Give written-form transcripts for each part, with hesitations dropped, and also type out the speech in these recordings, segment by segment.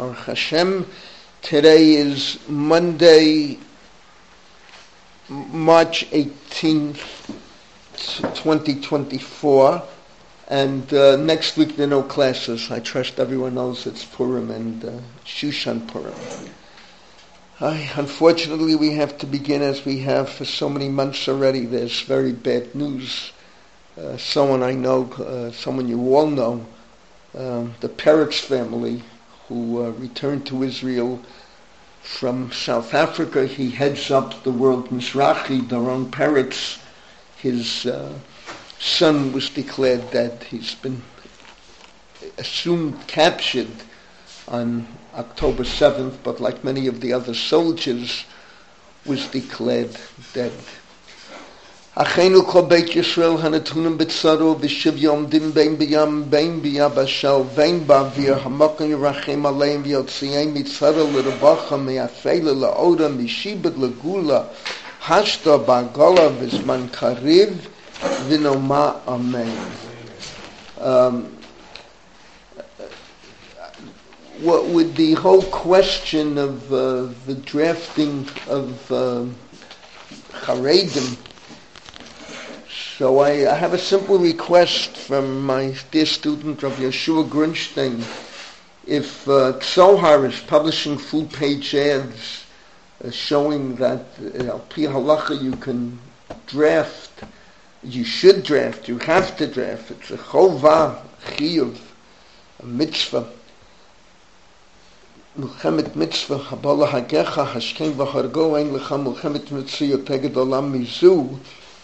Baruch Hashem. Today is Monday, March 18th, 2024, and next week there are no classes. I trust everyone knows it's Purim and Shushan Purim. Unfortunately, we have to begin as we have for so many months already. There's very bad news. Someone I know, someone you all know, the Peretz family, who returned to Israel from South Africa. He heads up the World Mizrachi, Doron Peretz. His son was declared that he's been assumed captured on October 7th, but like many of the other soldiers, was declared dead. Achenu kol Beit Yisrael hanatunim b'tzaru b'shiv yomdim bein b'yam bein b'yabashal vein ba'avir hamakom yirachem aleim v'yotziyein mitzara l'rebacha me'afela la'oda mishibet l'gula hashta ba'gala v'zman kariv v'noma amen. What with the whole question of the drafting of Haredim, so I have a simple request from my dear student, Rav Yeshua Grunstein. If Tzohar is publishing full-page ads showing that Pi Halacha you can draft, you should draft, you have to draft, it's a chovah, chiyuv, a mitzvah, Mulchemet mitzvah, habala hagecha, hashkem v'hargo, ein lecha mulchemet mitzvah yoteged olam mizu.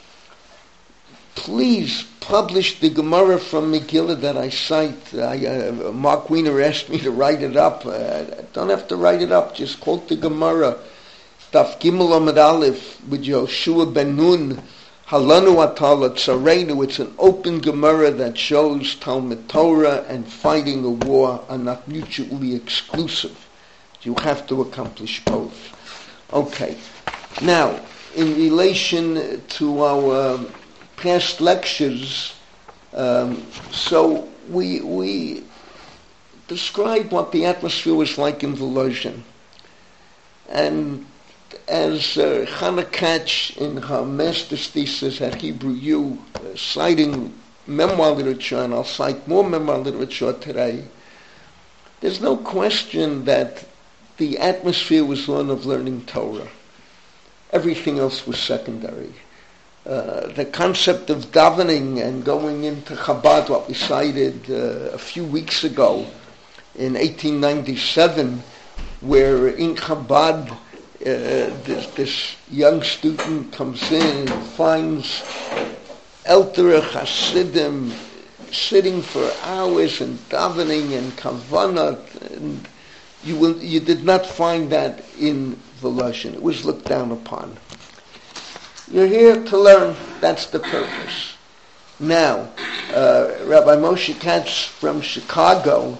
Please publish the Gemara from Megillah that I cite. Mark Wiener asked me to write it up. I don't have to write it up. Just quote the Gemara. Daf Gimel Amud Aleph with Yoshua ben Nun. Halanu atala tzareinu. It's an open Gemara that shows Talmud Torah and fighting a war are not mutually exclusive. You have to accomplish both. Okay. Now, in relation to our past lectures, so we described what the atmosphere was like in Volozhin. And as Chana Katch in her master's thesis at Hebrew U, citing memoir literature, and I'll cite more memoir literature today, there's no question that the atmosphere was one of learning Torah. Everything else was secondary. The concept of davening and going into Chabad, what we cited a few weeks ago in 1897, where in Chabad this young student comes in and finds Eltere Hasidim sitting for hours and davening and kavanah, and you did not find that in Volozhin. It was looked down upon. You're here to learn. That's the purpose. Now, Rabbi Moshe Katz from Chicago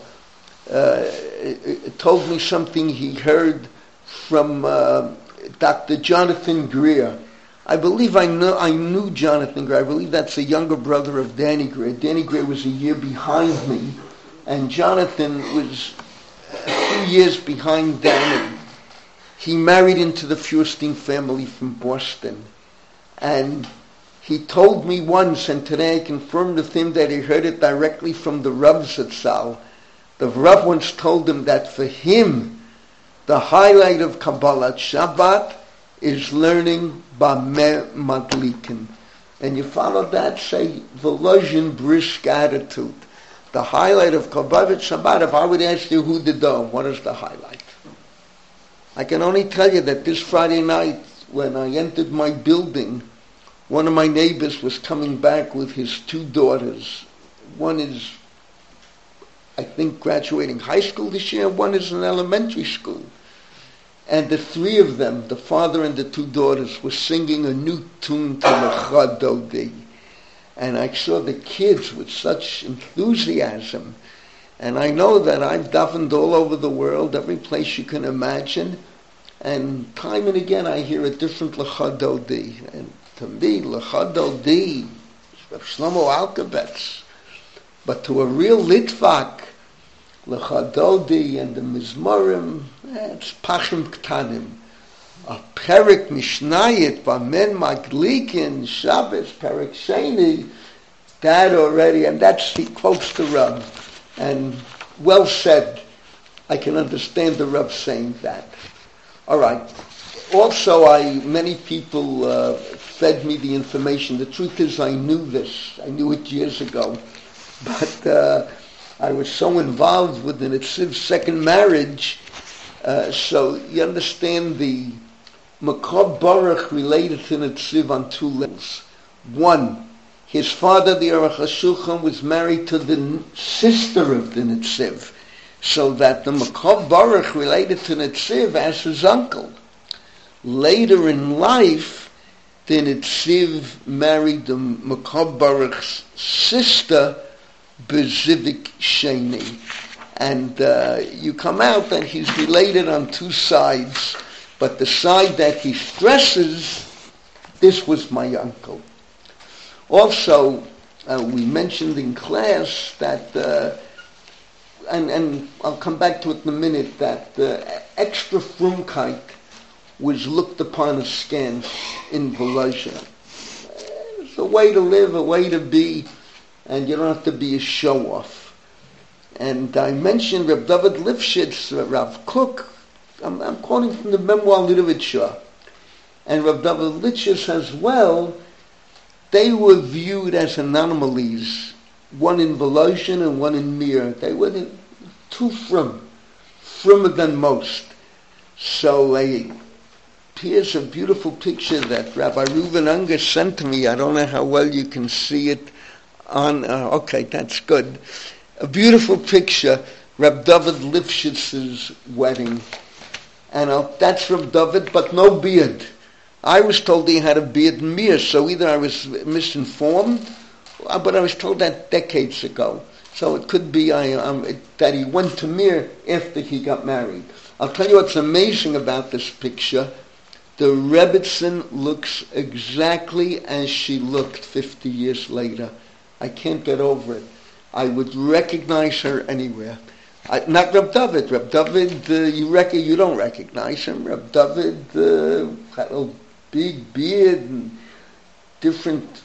told me something he heard from Dr. Jonathan Greer. I believe I knew Jonathan Greer. I believe that's the younger brother of Danny Greer. Danny Greer was a year behind me, and Jonathan was a few years behind Danny. He married into the Feuerstein family from Boston. And he told me once, and today I confirmed with him that he heard it directly from the Rav Zatzal. The Rav once told him that for him, the highlight of Kabbalat Shabbat is learning Bameh Madlikin. And you follow that, say, Volozhin, brisk attitude. The highlight of Kabbalat Shabbat, if I would ask you who did know, what is the highlight? I can only tell you that this Friday night, when I entered my building, one of my neighbors was coming back with his two daughters. One is, I think, graduating high school this year, one is in elementary school. And the three of them, the father and the two daughters, were singing a new tune to Lecha Dodi. And I saw the kids with such enthusiasm. And I know that I've davened all over the world, every place you can imagine. And time and again I hear a different Lecha Dodi. And to me, Lecha Dodi is Shlomo Alkabetz. But to a real Litvak, Lechadodi and the Mizmorim, it's Pachim Ktanim. A Perik Mishnayit, Bamen Maglikin, Shabbos, Perik Sheni, that already, and that's, he quotes the Rav. And well said. I can understand the Rav saying that. All right. Also, many people fed me the information. The truth is, I knew this. I knew it years ago. But I was so involved with the Nitziv's second marriage. So you understand the Makor Baruch related to Nitziv on two levels. One, his father, the Aruch HaShulchan, was married to the sister of the Nitziv. So that the Makor Baruch related to Nitziv as his uncle. Later in life, the Nitziv married the Makor Baruch's sister, Bezivik Sheni. And you come out that he's related on two sides, but the side that he stresses, this was my uncle. Also, we mentioned in class that, and I'll come back to it in a minute, that extra frumkeit was looked upon askance in Volozhin. It's a way to live, a way to be, and you don't have to be a show-off. And I mentioned Reb David Lifshitz, Rav Kook. I'm quoting from the memoir literature. And Reb David Lifshitz as well, they were viewed as anomalies, one in Volozhin and one in Mir. They were too frummer than most. So here's a beautiful picture that Rabbi Reuven Unger sent to me. I don't know how well you can see it on, okay, that's good. A beautiful picture, Reb David Lifshitz's wedding. And that's Reb David, but no beard. I was told he had a beard in Mir, so either I was misinformed, but I was told that decades ago. So it could be that he went to Mir after he got married. I'll tell you what's amazing about this picture. The Rebbitzin looks exactly as she looked 50 years later. I can't get over it. I would recognize her anywhere. Not Reb David. Reb David, you don't recognize him. Reb David had a big beard and different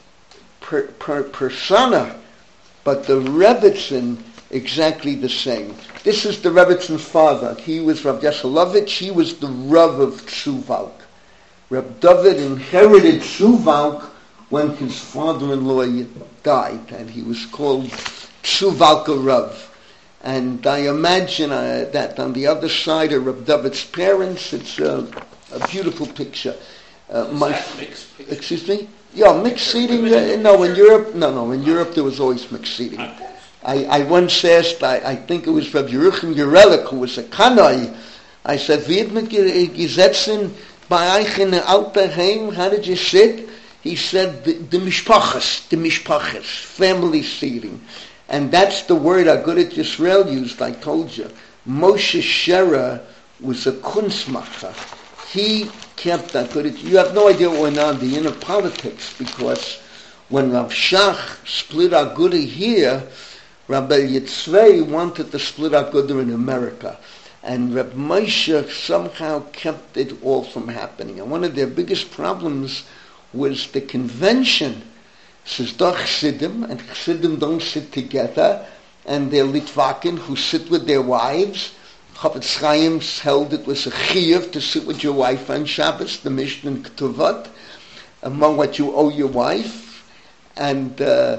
persona. But the Rebbitzin, exactly the same. This is the Rebbitzin father. He was Rav Yeshalovich. He was the Rav of Tzuvalk. Reb David inherited Tzuvalk when his father-in-law died, and he was called Tzuvalka Rav. And I imagine that on the other side of Reb David's parents, it's a beautiful picture. Mixed picture? Excuse me? Yeah, mixed seating. In Europe, in Europe there was always mixed seating. I once asked, I think it was Reb Yeruchim Yerelik, who was a Kanai. I said, "Wie mit gesetzen bei euch in der alter Heim? How did you sit?" He said, "The mishpachas, family seating." And that's the word Agudat Yisrael used, I told you. Moshe Shera was a kunstmacher. He kept Agudat. You have no idea what went on, the inner politics, because when Rav Shach split Agudat here, Rabbi Yitzvei wanted to split Agudat in America. And Reb Moshe somehow kept it all from happening. And one of their biggest problems was the convention. Says doch Chassidim, and Chassidim don't sit together, and they're Litvakim who sit with their wives. Chafetz Chaim held it was a chiyuv to sit with your wife on Shabbos, the Mishnah in Ketuvot, among what you owe your wife. And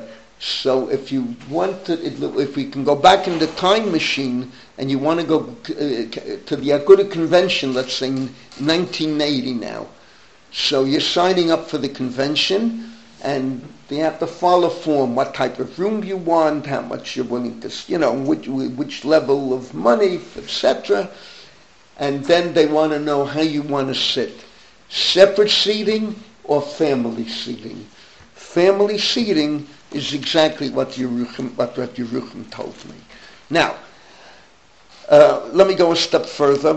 so if you want to, if we can go back in the time machine, and you want to go to the Agudah convention, let's say in 1980 now. So you're signing up for the convention, and they have to follow form, what type of room you want, how much you're willing to, which level of money, etc. And then they want to know how you want to sit. Separate seating or family seating. Family seating is exactly what Yeruchim told me. Now, let me go a step further.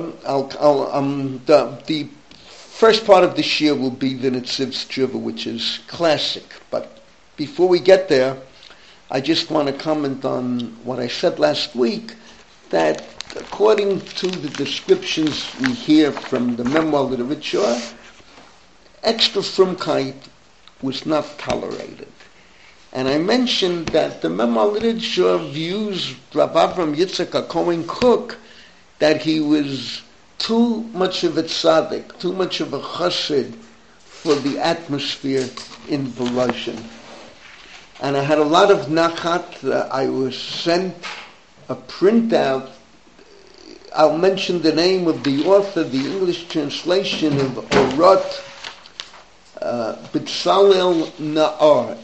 The first part of this year will be the Nitziv's Tshuva, which is classic. But before we get there, I just want to comment on what I said last week, that according to the descriptions we hear from the memoir literature, extra frumkeit was not tolerated. And I mentioned that the memoir literature views Rav Avram Yitzchak HaKohen Kook that he was too much of a tzaddik, too much of a chassid for the atmosphere in Volozhin. And I had a lot of nachat. I was sent a printout. I'll mention the name of the author, the English translation of Orot, Betzalel Naor,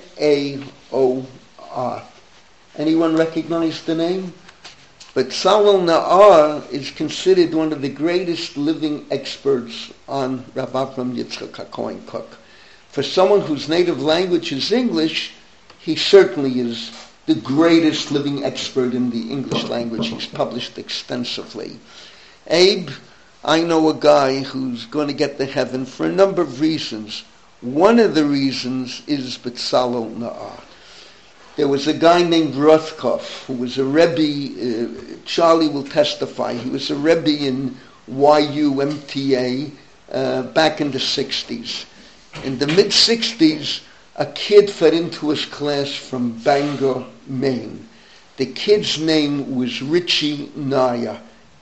Naor. Anyone recognize the name? Betzalel Naor is considered one of the greatest living experts on Rav Avram Yitzchak HaKohen Kook. For someone whose native language is English, he certainly is the greatest living expert in the English language. He's published extensively. Abe, I know a guy who's going to get to heaven for a number of reasons. One of the reasons is Betzalel Naor. There was a guy named Rothkopf who was a Rebbe, Charlie will testify, he was a Rebbe in YUMTA back in the 60s. In the mid-60s, a kid fed into his class from Bangor, Maine. The kid's name was Richie Nyer,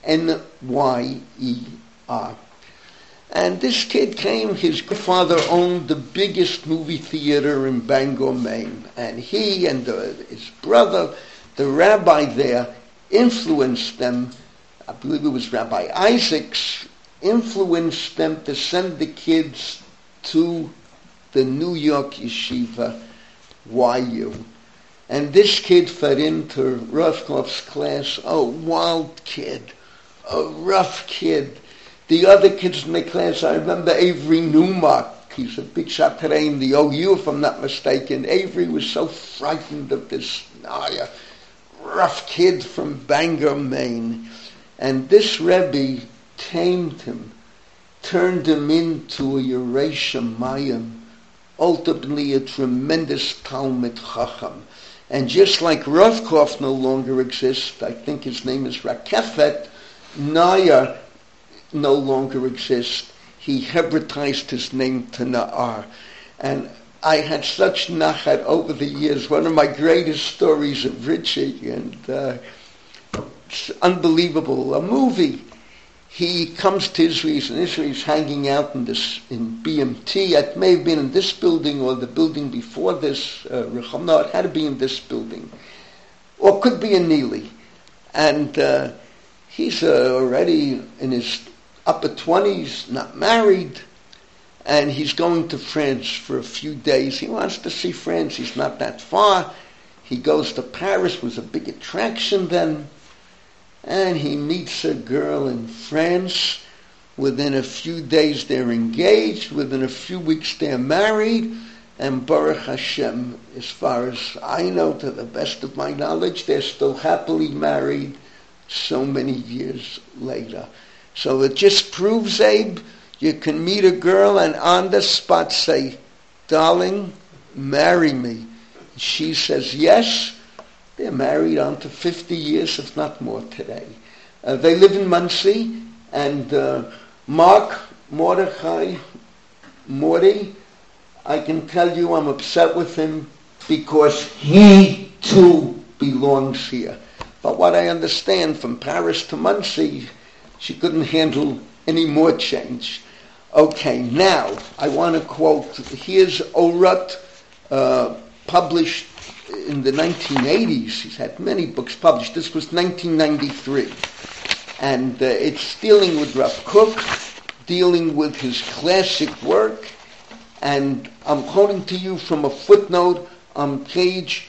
N-Y-E-R. And this kid came, his father owned the biggest movie theater in Bangor, Maine. And he and his brother, the rabbi there, influenced them, I believe it was Rabbi Isaacs, influenced them to send the kids to the New York yeshiva, YU. And this kid fed into Rothkopf's class, a wild kid, a rough kid. The other kids in the class, I remember Avery Newmark. He's a big shot today in the OU, if I'm not mistaken. Avery was so frightened of this rough kid from Bangor, Maine. And this Rebbe tamed him, turned him into a Yeresh Shamayim, ultimately a tremendous Talmid Chacham. And just like Rothkopf no longer exists, I think his name is Rakefet, Nyer no longer exists. He Hebratized his name to Na'ar. And I had such nachat over the years. One of my greatest stories of Richie, and it's unbelievable. A movie. He comes to Israel, and Israel's hanging out in BMT. It may have been in this building or the building before this. No, it had to be in this building. Or could be in Neely. And he's already in his upper 20s, not married, and he's going to France for a few days. He wants to see France. He's not that far. He goes to Paris, was a big attraction then, and he meets a girl in France. Within a few days they're engaged. Within a few weeks they're married. And Baruch Hashem, as far as I know, to the best of my knowledge, they're still happily married so many years later. So it just proves, Abe, you can meet a girl and on the spot say, darling, marry me. She says yes. They're married on to 50 years, if not more today. They live in Monsey, and Mark Mordechai, Morty, I can tell you I'm upset with him because he too belongs here. But what I understand, from Paris to Monsey, she couldn't handle any more change. Okay, now I want to quote, here's Orot, published in the 1980s. He's had many books published. This was 1993. And it's dealing with Rav Kook, dealing with his classic work. And I'm quoting to you from a footnote on page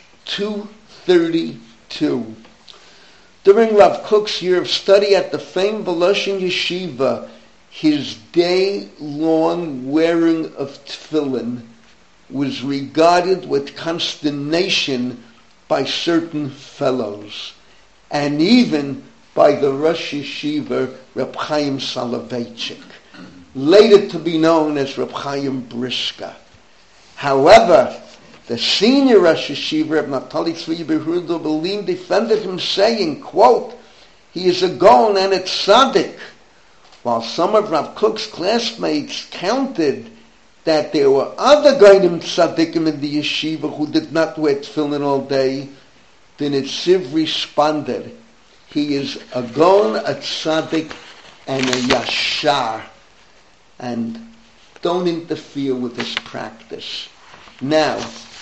232. During Rav Kook's year of study at the famed Volozhin Yeshiva, his day-long wearing of tefillin was regarded with consternation by certain fellows, and even by the Rosh Yeshiva, Reb Chaim Soloveitchik, later to be known as Reb Chaim Brisker. However, the senior Rosh Yeshiva, Reb Naftali Tzvi Yehuda Berlin, defended him, saying, quote, He is a Gaon and a tzaddik. While some of Rav Kook's classmates counted that there were other Gainim tzaddikim in the yeshiva who did not wear tefillin all day, the Netziv responded, he is a Gaon, a tzaddik, and a yashar, and don't interfere with this practice. Now,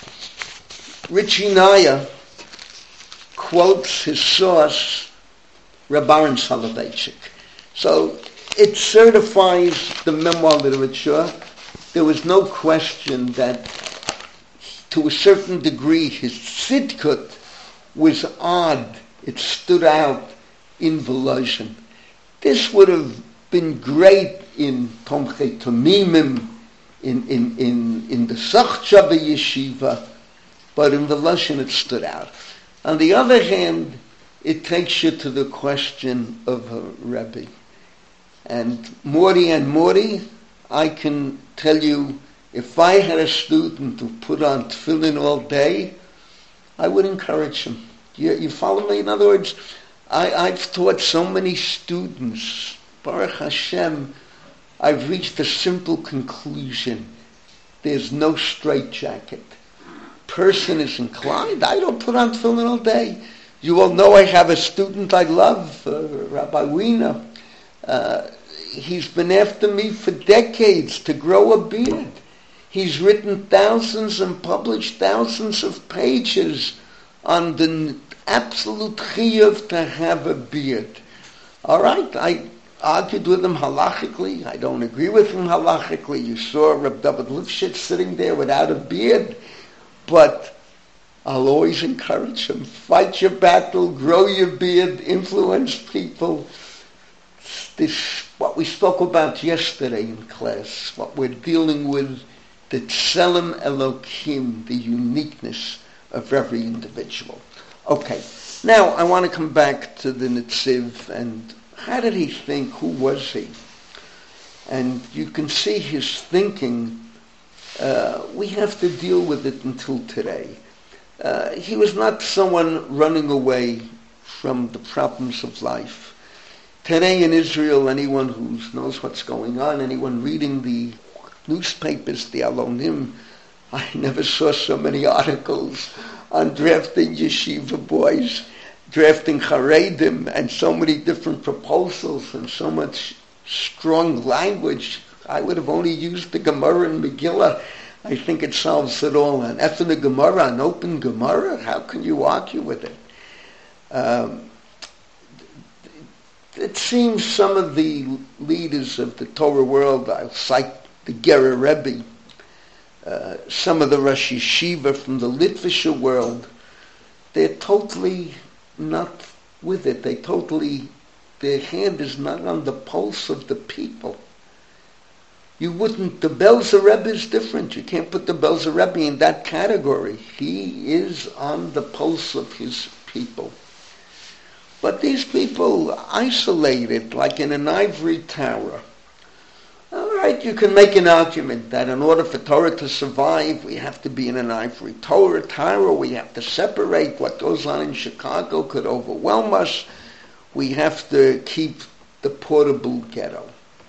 Richie Naya quotes his source, Reb Aaron Soloveitchik. So it certifies the memoir literature. There was no question that, to a certain degree, his tzidkut was odd. It stood out in Volozhin. This would have been great in Tomchei Tomimim, in the Sachchava Yeshiva, but in Volozhin it stood out. On the other hand, it takes you to the question of a Rebbe. And Mori, I can tell you, if I had a student who put on tefillin all day, I would encourage him. You follow me? In other words, I've taught so many students, Baruch Hashem, I've reached a simple conclusion. There's no straitjacket. Person is inclined, I don't put on tefillin all day. You all know I have a student I love, Rabbi Wiener. He's been after me for decades to grow a beard. He's written thousands and published thousands of pages on the absolute chiyuv to have a beard. All right, I argued with him halachically. I don't agree with him halachically. You saw Reb David Lifshitz sitting there without a beard. But I'll always encourage him. Fight your battle, grow your beard, influence people. This, what we spoke about yesterday in class, what we're dealing with, the Tselem Elokim, the uniqueness of every individual. Okay, now I want to come back to the Netziv, and how did he think? Who was he? And you can see his thinking. We have to deal with it until today. He was not someone running away from the problems of life. Today in Israel, anyone who knows what's going on, anyone reading the newspapers, the Alonim, I never saw so many articles on drafting yeshiva boys, drafting Haredim, and so many different proposals and so much strong language. I would have only used the Gemara and Megillah. I think it solves it all. An ethnic Gemara, an open Gemara, how can you argue with it? It seems some of the leaders of the Torah world, I'll cite the Gerer Rebbe, some of the Rosh Yeshiva from the Litvischer world, they're totally not with it. Their hand is not on the pulse of the people. You wouldn't, the Belzer Rebbe is different. You can't put the Belzer Rebbe in that category. He is on the pulse of his people. But these people isolated like in an ivory tower. All right, you can make an argument that in order for Torah to survive, we have to be in an ivory tower. We have to separate. What goes on in Chicago could overwhelm us. We have to keep the portable ghetto.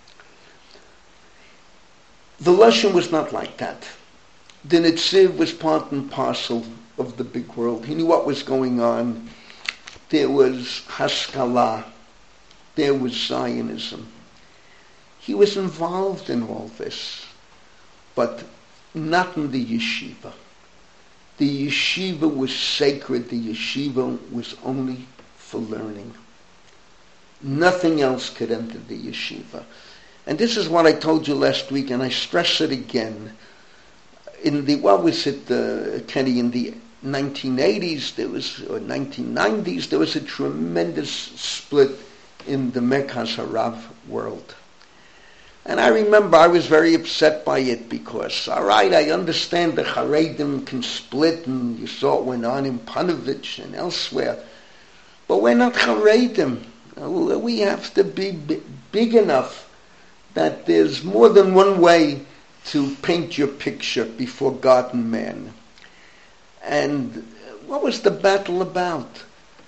The Lashon was not like that. The Netziv was part and parcel of the big world. He knew what was going on. There was Haskalah. There was Zionism. He was involved in all this, but not in the yeshiva. The yeshiva was sacred. The yeshiva was only for learning. Nothing else could enter the yeshiva. And this is what I told you last week, and I stress it again. In the, what was it, Kenny, in the 1980s, or 1990s, there was a tremendous split in the Merkaz Harav world. And I remember I was very upset by it because, all right, I understand the Haredim can split, and you saw it went on in Panovich and elsewhere, but we're not Haredim. We have to be big enough that there's more than one way to paint your picture before God and man. And what was the battle about?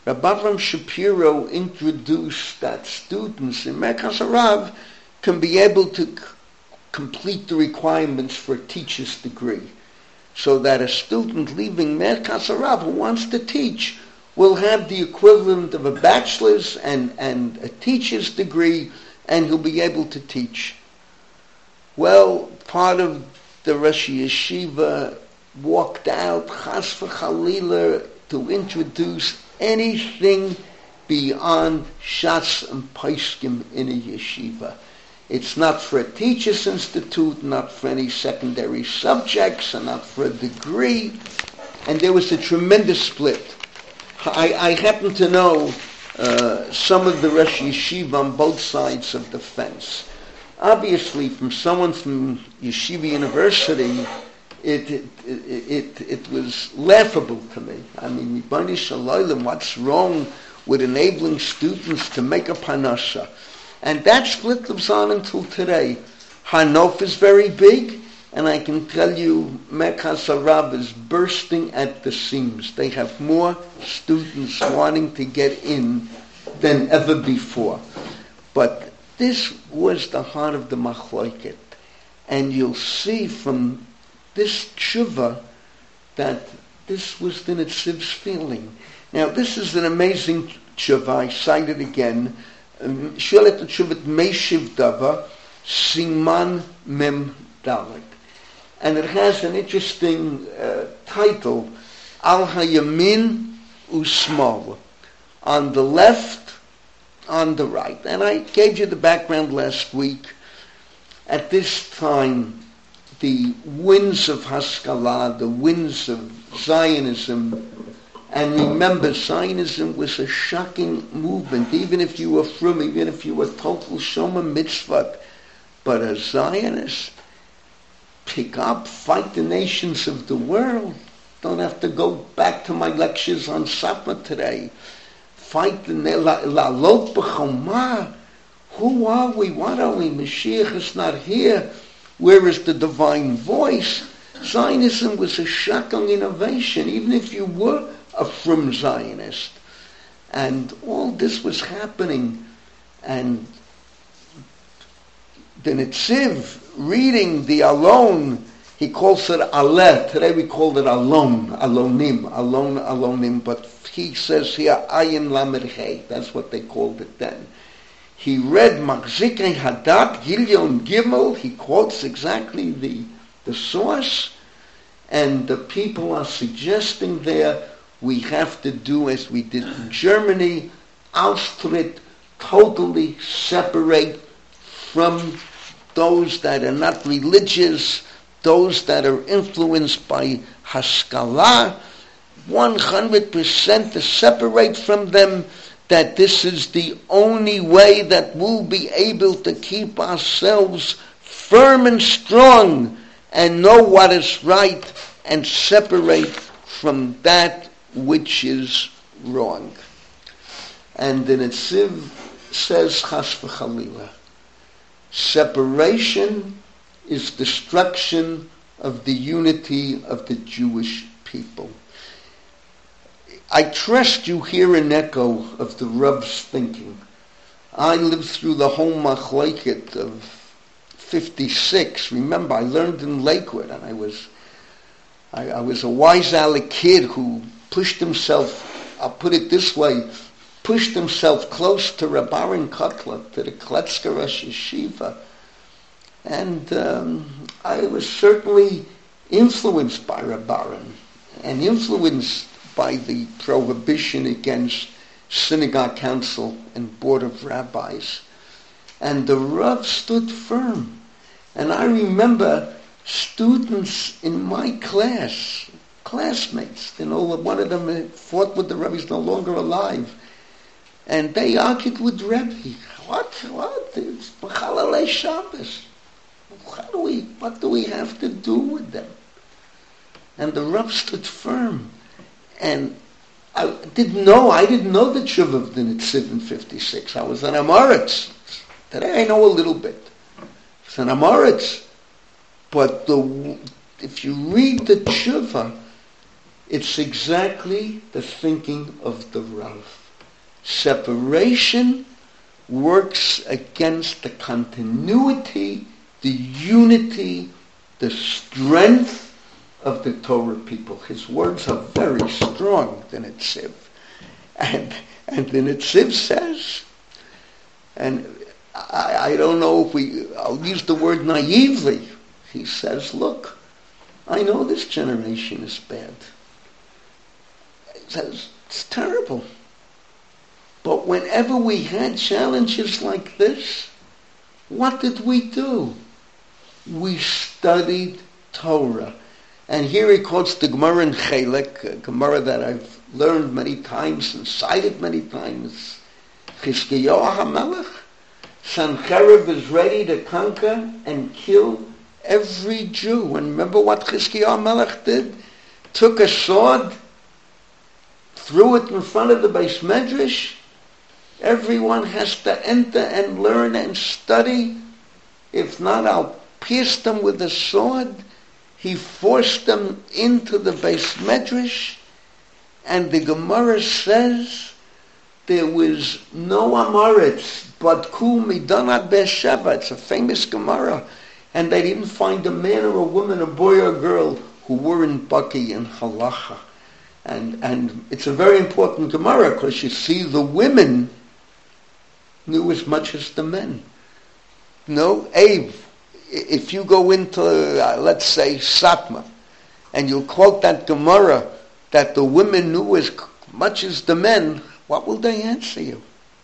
Rabbi Avram Shapiro introduced that students in Merkaz Harav can be able to complete the requirements for a teacher's degree, so that a student leaving Merkaz Harav who wants to teach will have the equivalent of a bachelor's and a teacher's degree, and he'll be able to teach. Well, part of the Rosh Yeshiva walked out, chas v'chalila, to introduce anything beyond Shas and Paiskim in a yeshiva. It's not for a teacher's institute, not for any secondary subjects, and not for a degree. And there was a tremendous split. I happen to know some of the Rosh Yeshiva on both sides of the fence. Obviously, from someone from Yeshiva University, it was laughable to me. I mean, Ribono Shel Olam, what's wrong with enabling students to make a parnasa? And that split lives on until today. Hanof is very big, and I can tell you, Merkaz Harav is bursting at the seams. They have more students wanting to get in than ever before. But this was the heart of the machloket. And you'll see from this tshuva that this was the Nitziv's feeling. Now, this is an amazing tshuva. I cite it again. Sholet tshuvat Meishiv Dava, Siman Mem Dalet. And it has an interesting title, Al HaYamin Usmal, on the left, on the right. And I gave you the background last week. At this time, the winds of Haskalah, the winds of Zionism, and remember, Zionism was a shocking movement, even if you were frum, even if you were total Shomer Mitzvah, but a Zionist, pick up, fight the nations of the world. Don't have to go back to my lectures on Satmar today. Fight the La'alot B'chomah. Who are we? What are we? Mashiach is not here. Where is the divine voice? Zionism was a shocking innovation, even if you were a frum Zionist. And all this was happening. And the Netziv, reading the Alon, he calls it Aleh. Today we call it Alon, Alonim. But he says here, Ayin Lamed Hey. That's what they called it then. He read Machzikei Hadat, Gilyon Gimel. He quotes exactly the source. And the people are suggesting there, we have to do as we did in Germany, Austritt, totally separate from those that are not religious, those that are influenced by Haskalah, 100% to separate from them, that this is the only way that we'll be able to keep ourselves firm and strong and know what is right and separate from that which is wrong. And the Netziv says, Chas v'chalila, separation is destruction of the unity of the Jewish people. I trust you hear an echo of the Rav's thinking. I lived through the whole machloket of 56. Remember, I learned in Lakewood, and I was a wise aleck kid who pushed himself, I'll put it this way, pushed himself close to Reb Aaron Kotler, to the Kletzker Rosh Yeshiva. And I was certainly influenced by Reb Aaron, and influenced by the prohibition against synagogue council and board of rabbis. And the Rav stood firm. And I remember students in my class, classmates, one of them fought with the Rebbe, he's no longer alive. And they argued with Rebbe. What? It's B'chalalei Shabbos. What do we have to do with them? And the Rav stood firm. And I didn't know the tshuva of the Netziv in 56. I was an Amoritz. Today I know a little bit. It's an Amoritz. But if you read the tshuva, It's exactly the thinking of the Rav. Separation works against the continuity, the unity, the strength of the Torah people. His words are very strong, the Netziv. And the Netziv says, and I don't know if I'll use the word naively. He says, look, I know this generation is bad. He says, it's terrible. But whenever we had challenges like this, what did we do? We studied Torah. And here he quotes the Gemara in Chelek, a Gemara that I've learned many times and cited many times. Chizkiyahu HaMelech, Sancherib is ready to conquer and kill every Jew. And remember what Chizkiyahu HaMelech did? Took a sword, threw it in front of the Beis Medrash. Everyone has to enter and learn and study. If not, I'll pierce them with a sword. He forced them into the Beis Medrash, and the Gemara says there was no Amoritz, but Kul Midonat Be'Sheva. It's a famous Gemara, and they didn't find a man or a woman, a boy or a girl, who weren't Baki in Halacha. And it's a very important Gemara, because you see the women knew as much as the men. No, Abe, if you go into, let's say, Satmar, and you quote that Gemara that the women knew as much as the men, what will they answer you?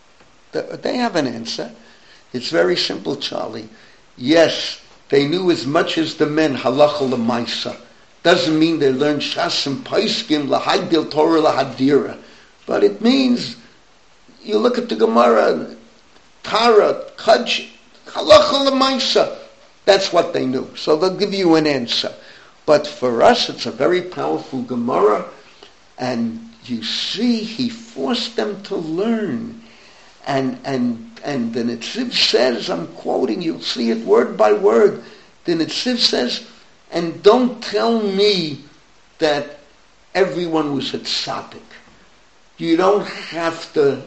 They have an answer. It's very simple, Charlie. Yes, they knew as much as the men, halacha l'maisa. Doesn't mean they learned Shas and Paiskim, l'haydil Torah l'hadira. But it means, you look at the Gemara, Tara, Kach, halacha l'maisa. That's what they knew. So they'll give you an answer. But for us, it's a very powerful Gemara. And you see, he forced them to learn. And the Netziv says, I'm quoting, you'll see it word by word. The Netziv says, and don't tell me that everyone was a tzaddik. You don't have to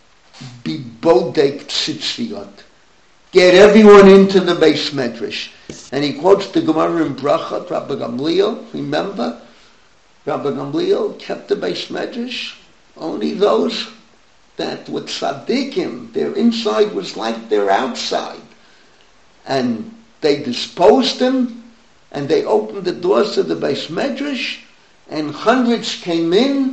be bodek tzitziot. Get everyone into the Beis Medrash. And he quotes the Gemara in Brachot, Rabbi Gamliel, remember? Rabbi Gamliel kept the Beis Medrash. Only those that were tzaddikim, their inside was like their outside. And they disposed them, and they opened the doors to the Beis Medrash, and hundreds came in.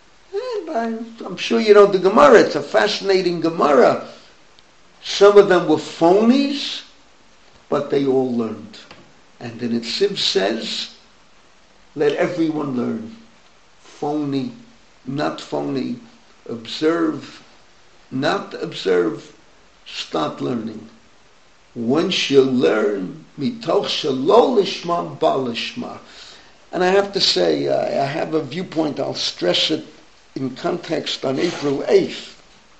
And I'm sure you know the Gemara. It's a fascinating Gemara. Some of them were phonies, but they all learned. And then Netziv says, let everyone learn. Phony, not phony. Observe, not observe. Start learning. Once you learn, mitoch shelo lishma ba lishma. And I have to say, I have a viewpoint, I'll stress it in context on April 8th.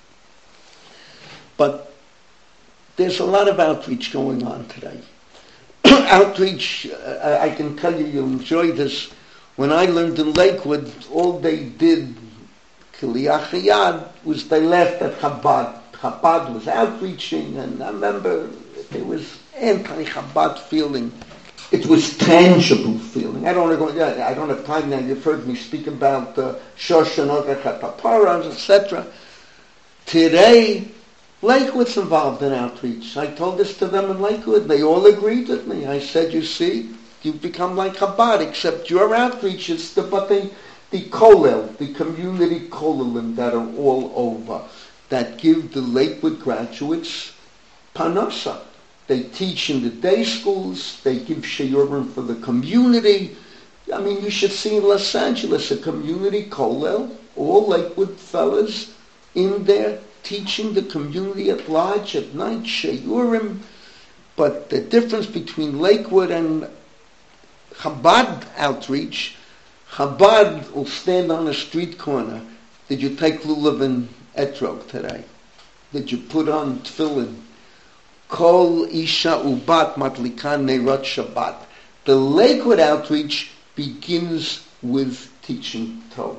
But there's a lot of outreach going on today. Outreach, I can tell you, you'll enjoy this. When I learned in Lakewood, all they did, Kiliyach Hayad, was they laughed at Chabad. Chabad was outreaching, and I remember there was anti-Chabad feeling. It was tangible feeling. I don't have time now. You've heard me speak about Shoshanot Chataparas, etc. Today, Lakewood's involved in outreach. I told this to them in Lakewood. They all agreed with me. I said, you see, you've become like Chabad, except your outreach is the kollel, the community kollelim that are all over, that give the Lakewood graduates parnasa. They teach in the day schools. They give shiurim for the community. I mean, you should see in Los Angeles a community kollel, all Lakewood fellas in there teaching the community at large at night, shiurim. But the difference between Lakewood and Chabad outreach, Chabad will stand on a street corner. Did you take lulav and etrog today? Did you put on tefillin? Kol isha ubat matlikan neirot Shabbat. The Lakewood outreach begins with teaching Torah.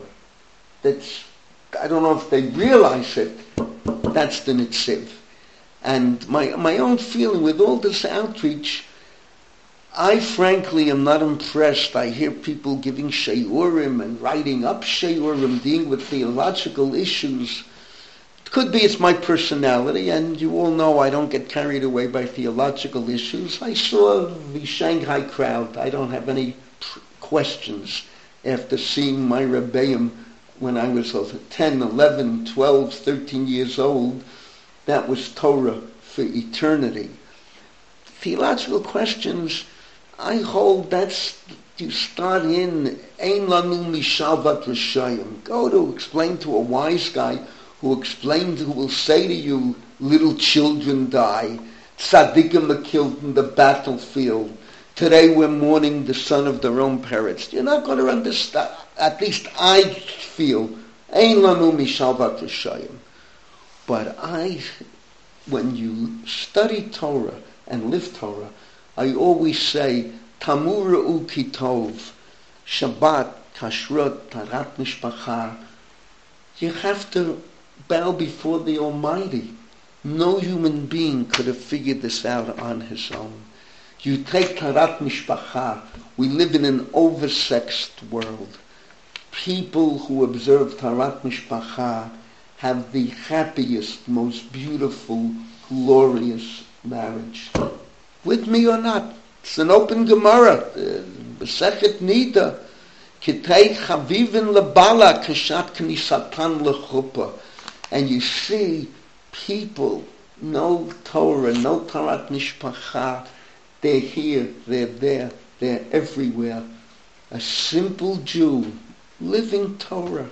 I don't know if they realize it, that's the Nitziv. And my own feeling with all this outreach, I frankly am not impressed. I hear people giving sheyurim and writing up sheyurim, dealing with theological issues. It could be it's my personality, and you all know I don't get carried away by theological issues. I saw the Shanghai crowd. I don't have any questions after seeing my Rebbeim when I was 10, 11, 12, 13 years old. That was Torah for eternity. Theological questions, I hold that's, you start in, Ein lanu mishalvat rishayim. Go to explain to a wise guy who will say to you, little children die. Tzaddikim are killed in the battlefield. Today we're mourning the son of their own parents. You're not going to understand, at least I feel, Ein lanu mishalvat rishayim. But when you study Torah and live Torah, I always say, Tamur Ra'u Kitov, Shabbat, Kashrut, Tarat Mishpacha. You have to bow before the Almighty. No human being could have figured this out on his own. You take Tarat Mishpacha. We live in an oversexed world. People who observe Tarat Mishpacha have the happiest, most beautiful, glorious marriage. With me or not, it's an open Gemara, Masechet Nida, Kitei Chavivin Lebala Kashat Knisatan Lechuppah. And you see people, no Torah, no Tarat Mishpacha, they're here, they're there, they're everywhere. A simple Jew, living Torah.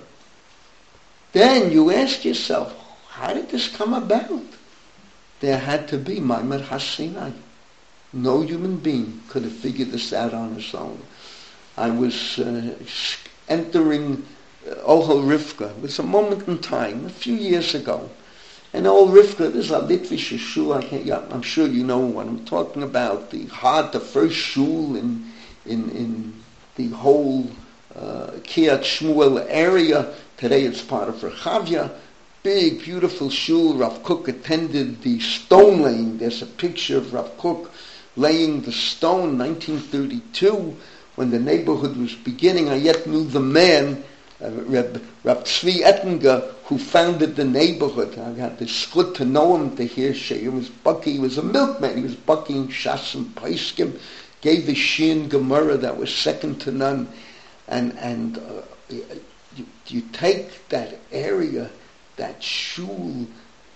Then you ask yourself, how did this come about? There had to be Maimar HaSinai. No human being could have figured this out on his own. I was entering Ohel Rivka. It was a moment in time, a few years ago. And Ohel Rivka, this is a Litvish shul. I'm sure you know what I'm talking about. The first shul in the whole Kiryat Shmuel area. Today it's part of Rechavia. Big, beautiful shul. Rav Kook attended the stone laying. There's a picture of Rav Kook laying the stone, 1932, when the neighborhood was beginning. I yet knew the man, Rav Tzvi Ettinger, who founded the neighborhood. I had the schut to know him, to hear Shea. He was a milkman. He was bucking Shas and Paiskim, gave the Shin Gemara that was second to none. And you take that area, that shul,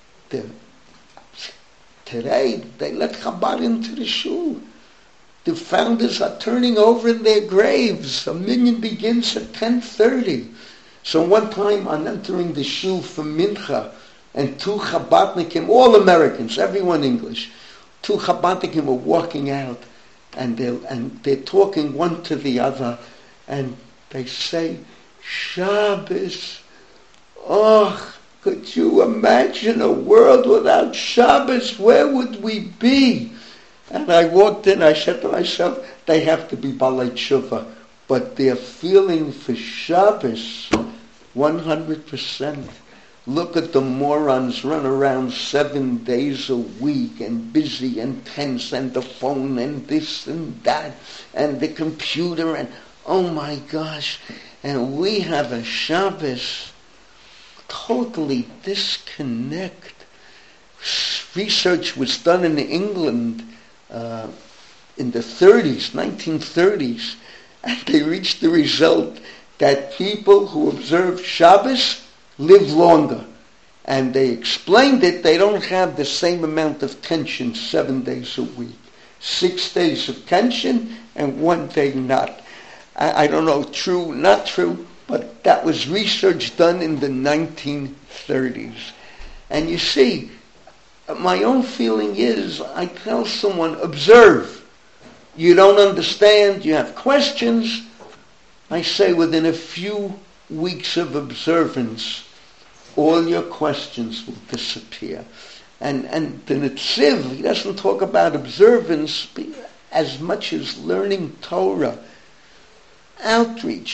today they let Chabad into the shul. The founders are turning over in their graves. A minyan begins at 10:30. So one time I'm entering the shul for mincha, and two Chabadnikim, all Americans, everyone English, two Chabadnikim were walking out, and they're talking one to the other, and they say, Shabbos, oh, could you imagine a world without Shabbos? Where would we be? And I walked in, I said to myself, they have to be Balei Tshuva. But their feeling for Shabbos, 100%. Look at the morons run around 7 days a week and busy and tense and the phone and this and that and the computer and oh my gosh. And we have a Shabbos totally disconnect. Research was done in England in the 30s, 1930s, and they reached the result that people who observe Shabbos live longer. And they explained it, they don't have the same amount of tension 7 days a week. 6 days of tension and 1 day not. I don't know, true, not true, but that was research done in the 1930s. And you see, my own feeling is, I tell someone, observe. You don't understand, you have questions. I say within a few weeks of observance, all your questions will disappear. And the Netziv, he doesn't talk about observance as much as learning Torah. Outreach.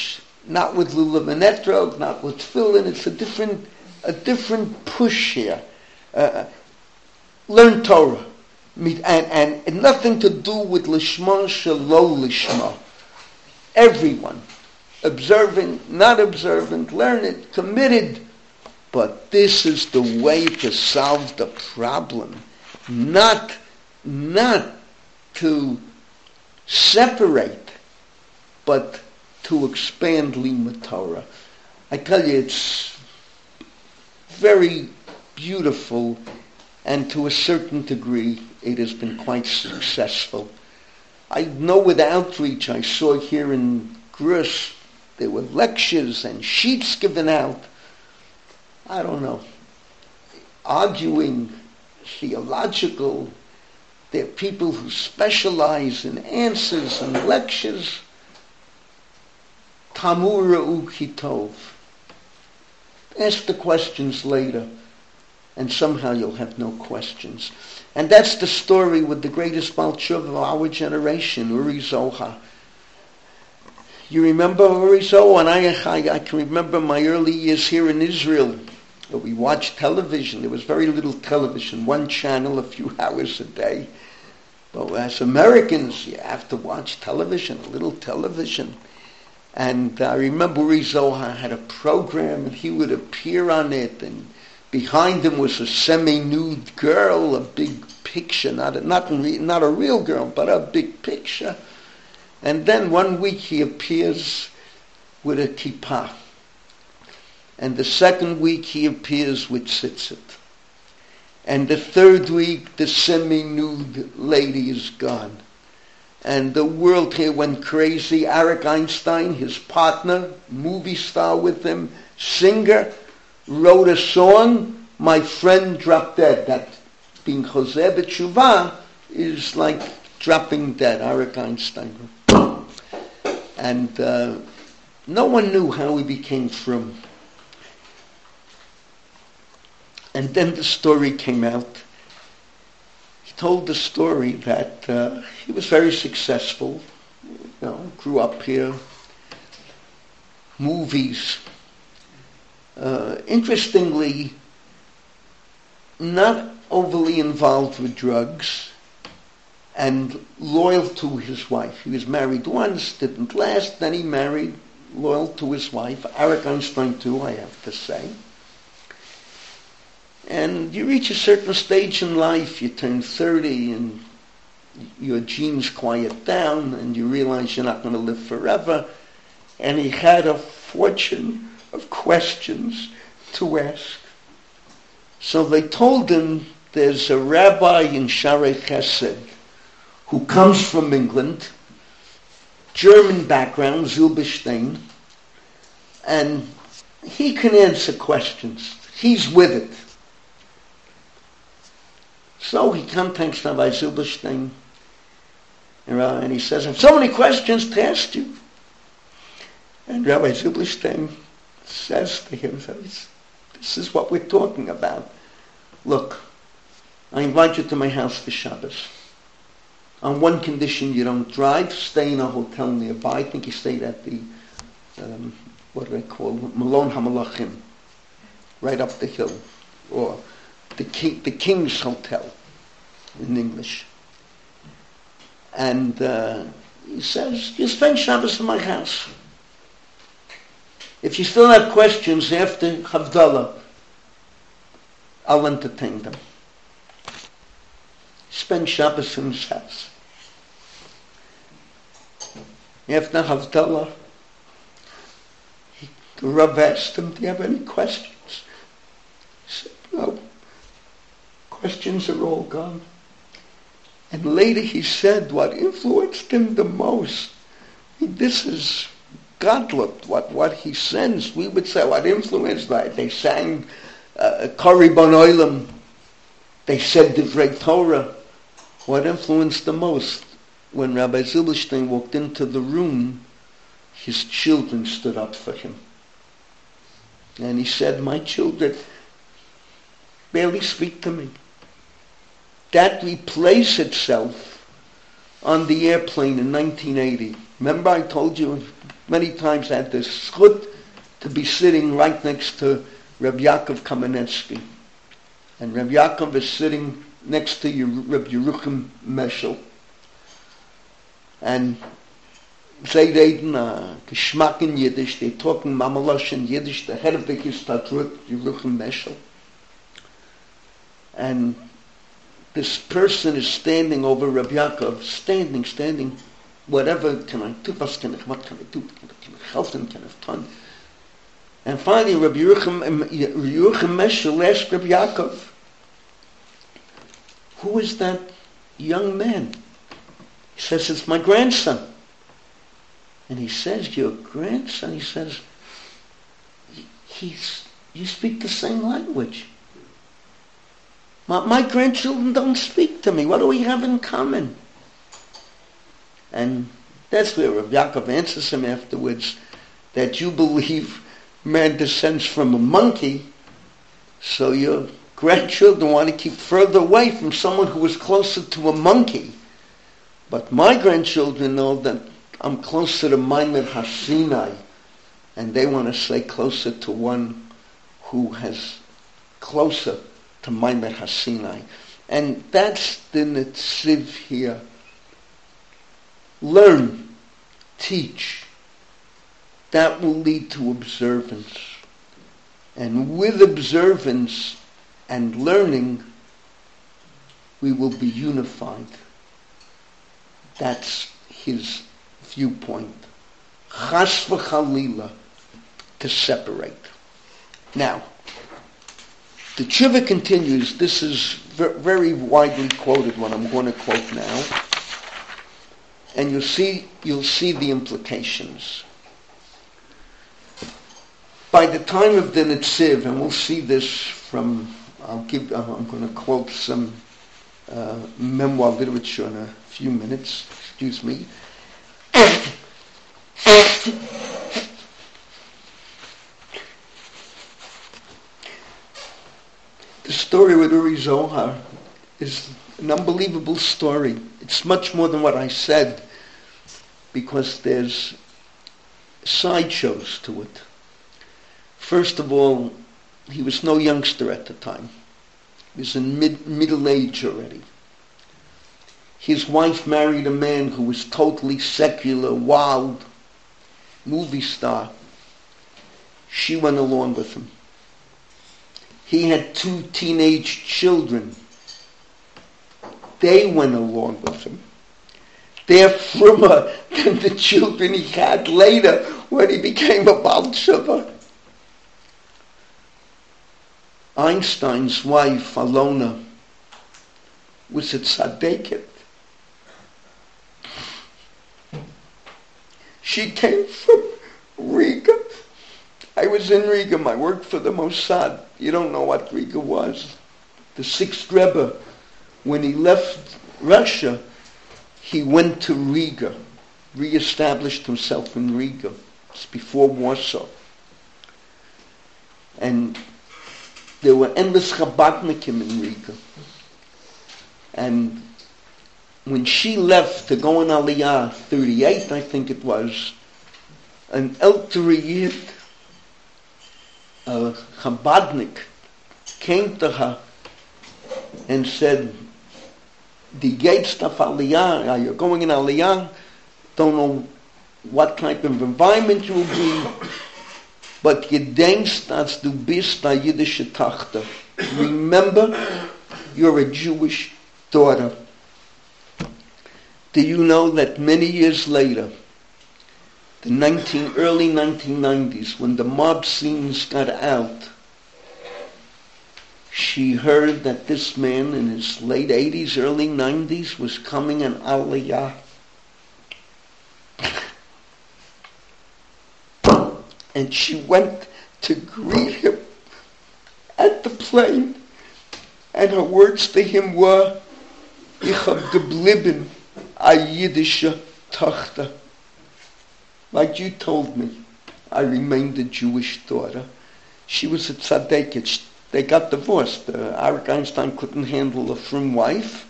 not with lulav and etrog, not with tefillin. It's a different push here. Learn Torah, and nothing to do with lishma shelo lishma. Everyone, observing, not observant, learn it, committed. But this is the way to solve the problem, not to separate, but to expand limud Torah. I tell you, it's very beautiful, and to a certain degree, it has been quite successful. I know with outreach I saw here in Grus, there were lectures and sheets given out. I don't know, arguing, theological. There are people who specialize in answers and lectures. Tamura ukitov. Ask the questions later, and somehow you'll have no questions. And that's the story with the greatest Baal Tshuva of our generation, Uri Zohar. You remember Uri Zohar? And I can remember my early years here in Israel. We watched television. There was very little television, one channel, a few hours a day. But as Americans, you have to watch television, a little television. And I remember Uri Zohar had a program, and he would appear on it, and behind him was a semi-nude girl, a big picture, not a real girl, but a big picture. And then one week he appears with a kippah. And the second week he appears with tzitzit. And the third week the semi-nude lady is gone. And the world here went crazy. Arik Einstein, his partner, movie star with him, singer, wrote a song, My Friend Dropped Dead. That being Choseh B'Tshuvah is like dropping dead, Arik Einstein. And no one knew how he became frum. And then the story came out. He told the story that he was very successful, grew up here, movies. Interestingly, not overly involved with drugs, and loyal to his wife. He was married once, didn't last, then he married, loyal to his wife. Arik Einstein too, I have to say. And you reach a certain stage in life, you turn 30 and your genes quiet down and you realize you're not going to live forever. And he had a fortune of questions to ask. So they told him there's a rabbi in Sharei Chesed who comes from England, German background, Zilberstein, and he can answer questions. He's with it. So he contacts Rabbi Zilberstein, and he says, I have so many questions to ask you. And Rabbi Zilberstein says to him, this is what we're talking about. Look, I invite you to my house for Shabbos. On one condition, you don't drive, stay in a hotel nearby. I think he stayed at the, what do they call it, Malon HaMalachim, right up the hill, or the King's Hotel in English. And he says, you spend Shabbos in my house. If you still have questions after Havdalah, I'll entertain them. Spend Shabbos in his house. After Havdalah, the Rav asked him, do you have any questions? He said, no. Questions are all gone. And later he said what influenced him the most. This is Godless, what he sends. We would say what influenced that. They sang Kari Bon Olam. They said Divrei Torah. What influenced the most? When Rabbi Zilberstein walked into the room, his children stood up for him. And he said, my children barely speak to me. That replaced itself on the airplane in 1980. Remember I told you Many times I had the zchut to be sitting right next to Reb Yaakov Kamenetsky. And Reb Yaakov is sitting next to Reb Yeruchim Meshel. And they reden Geschmack in Yiddish, they talking Mamalosh in Yiddish, the head of the Histadrut, Yeruchim Meshel. And this person is standing over Reb Yaakov, standing, whatever can I do, what can I do, can I help him, can I have fun? And finally Reb Yeruchim Meshel asked Reb Yaakov, who is that young man? He says, it's my grandson. And he says, your grandson? He says, you speak the same language. My grandchildren don't speak to me. What do we have in common? And that's where Rav Yaakov answers him afterwards, that you believe man descends from a monkey, so your grandchildren want to keep further away from someone who is closer to a monkey. But my grandchildren know that I'm closer to Maimed HaSinai, and they want to stay closer to one who has closer to Maimed HaSinai. And that's the Netziv here. Learn, teach. That will lead to observance. And with observance and learning, we will be unified. That's his viewpoint. Chas v'chalila, to separate. Now, the Tshuva continues. This is very widely quoted, what I'm going to quote now. And you'll see the implications. By the time of the Netziv, and we'll see this from, I'm going to quote some memoir literature in a few minutes. Excuse me. The story with Uri Zohar is an unbelievable story. It's much more than what I said, because there's sideshows to it. First of all, he was no youngster at the time. He was in middle age already. His wife married a man who was totally secular, wild, movie star. She went along with him. He had 2 teenage children. They went along with him. They're frummer than the children he had later when he became a Baal Tshuva. Einstein's wife, Alona, was a tzaddiket. She came from Riga. I was in Riga. I worked for the Mossad. You don't know what Riga was. The 6th Rebbe, when he left Russia, he went to Riga, reestablished himself in Riga. It's before Warsaw. And there were endless Chabadnikim in Riga. And when she left to go in Aliyah, 38 I think it was, an elderly Yid, a Chabadnik, came to her and said, the gates of Aliyah, you're going in Aliyah, don't know what type of environment you will be, but you denkst als du bist a Yiddische Tochter. Remember, you're a Jewish daughter. Do you know that many years later, the early 1990s, when the mob scenes got out, she heard that this man in his late 80s, early 90s was coming in Aliyah. And she went to greet him at the plane. And her words to him were, Ich hab geblieben a Yiddische Tochter. Like you told me, I remained a Jewish daughter. She was a tzaddiket. They got divorced. Arik Einstein couldn't handle a frum wife.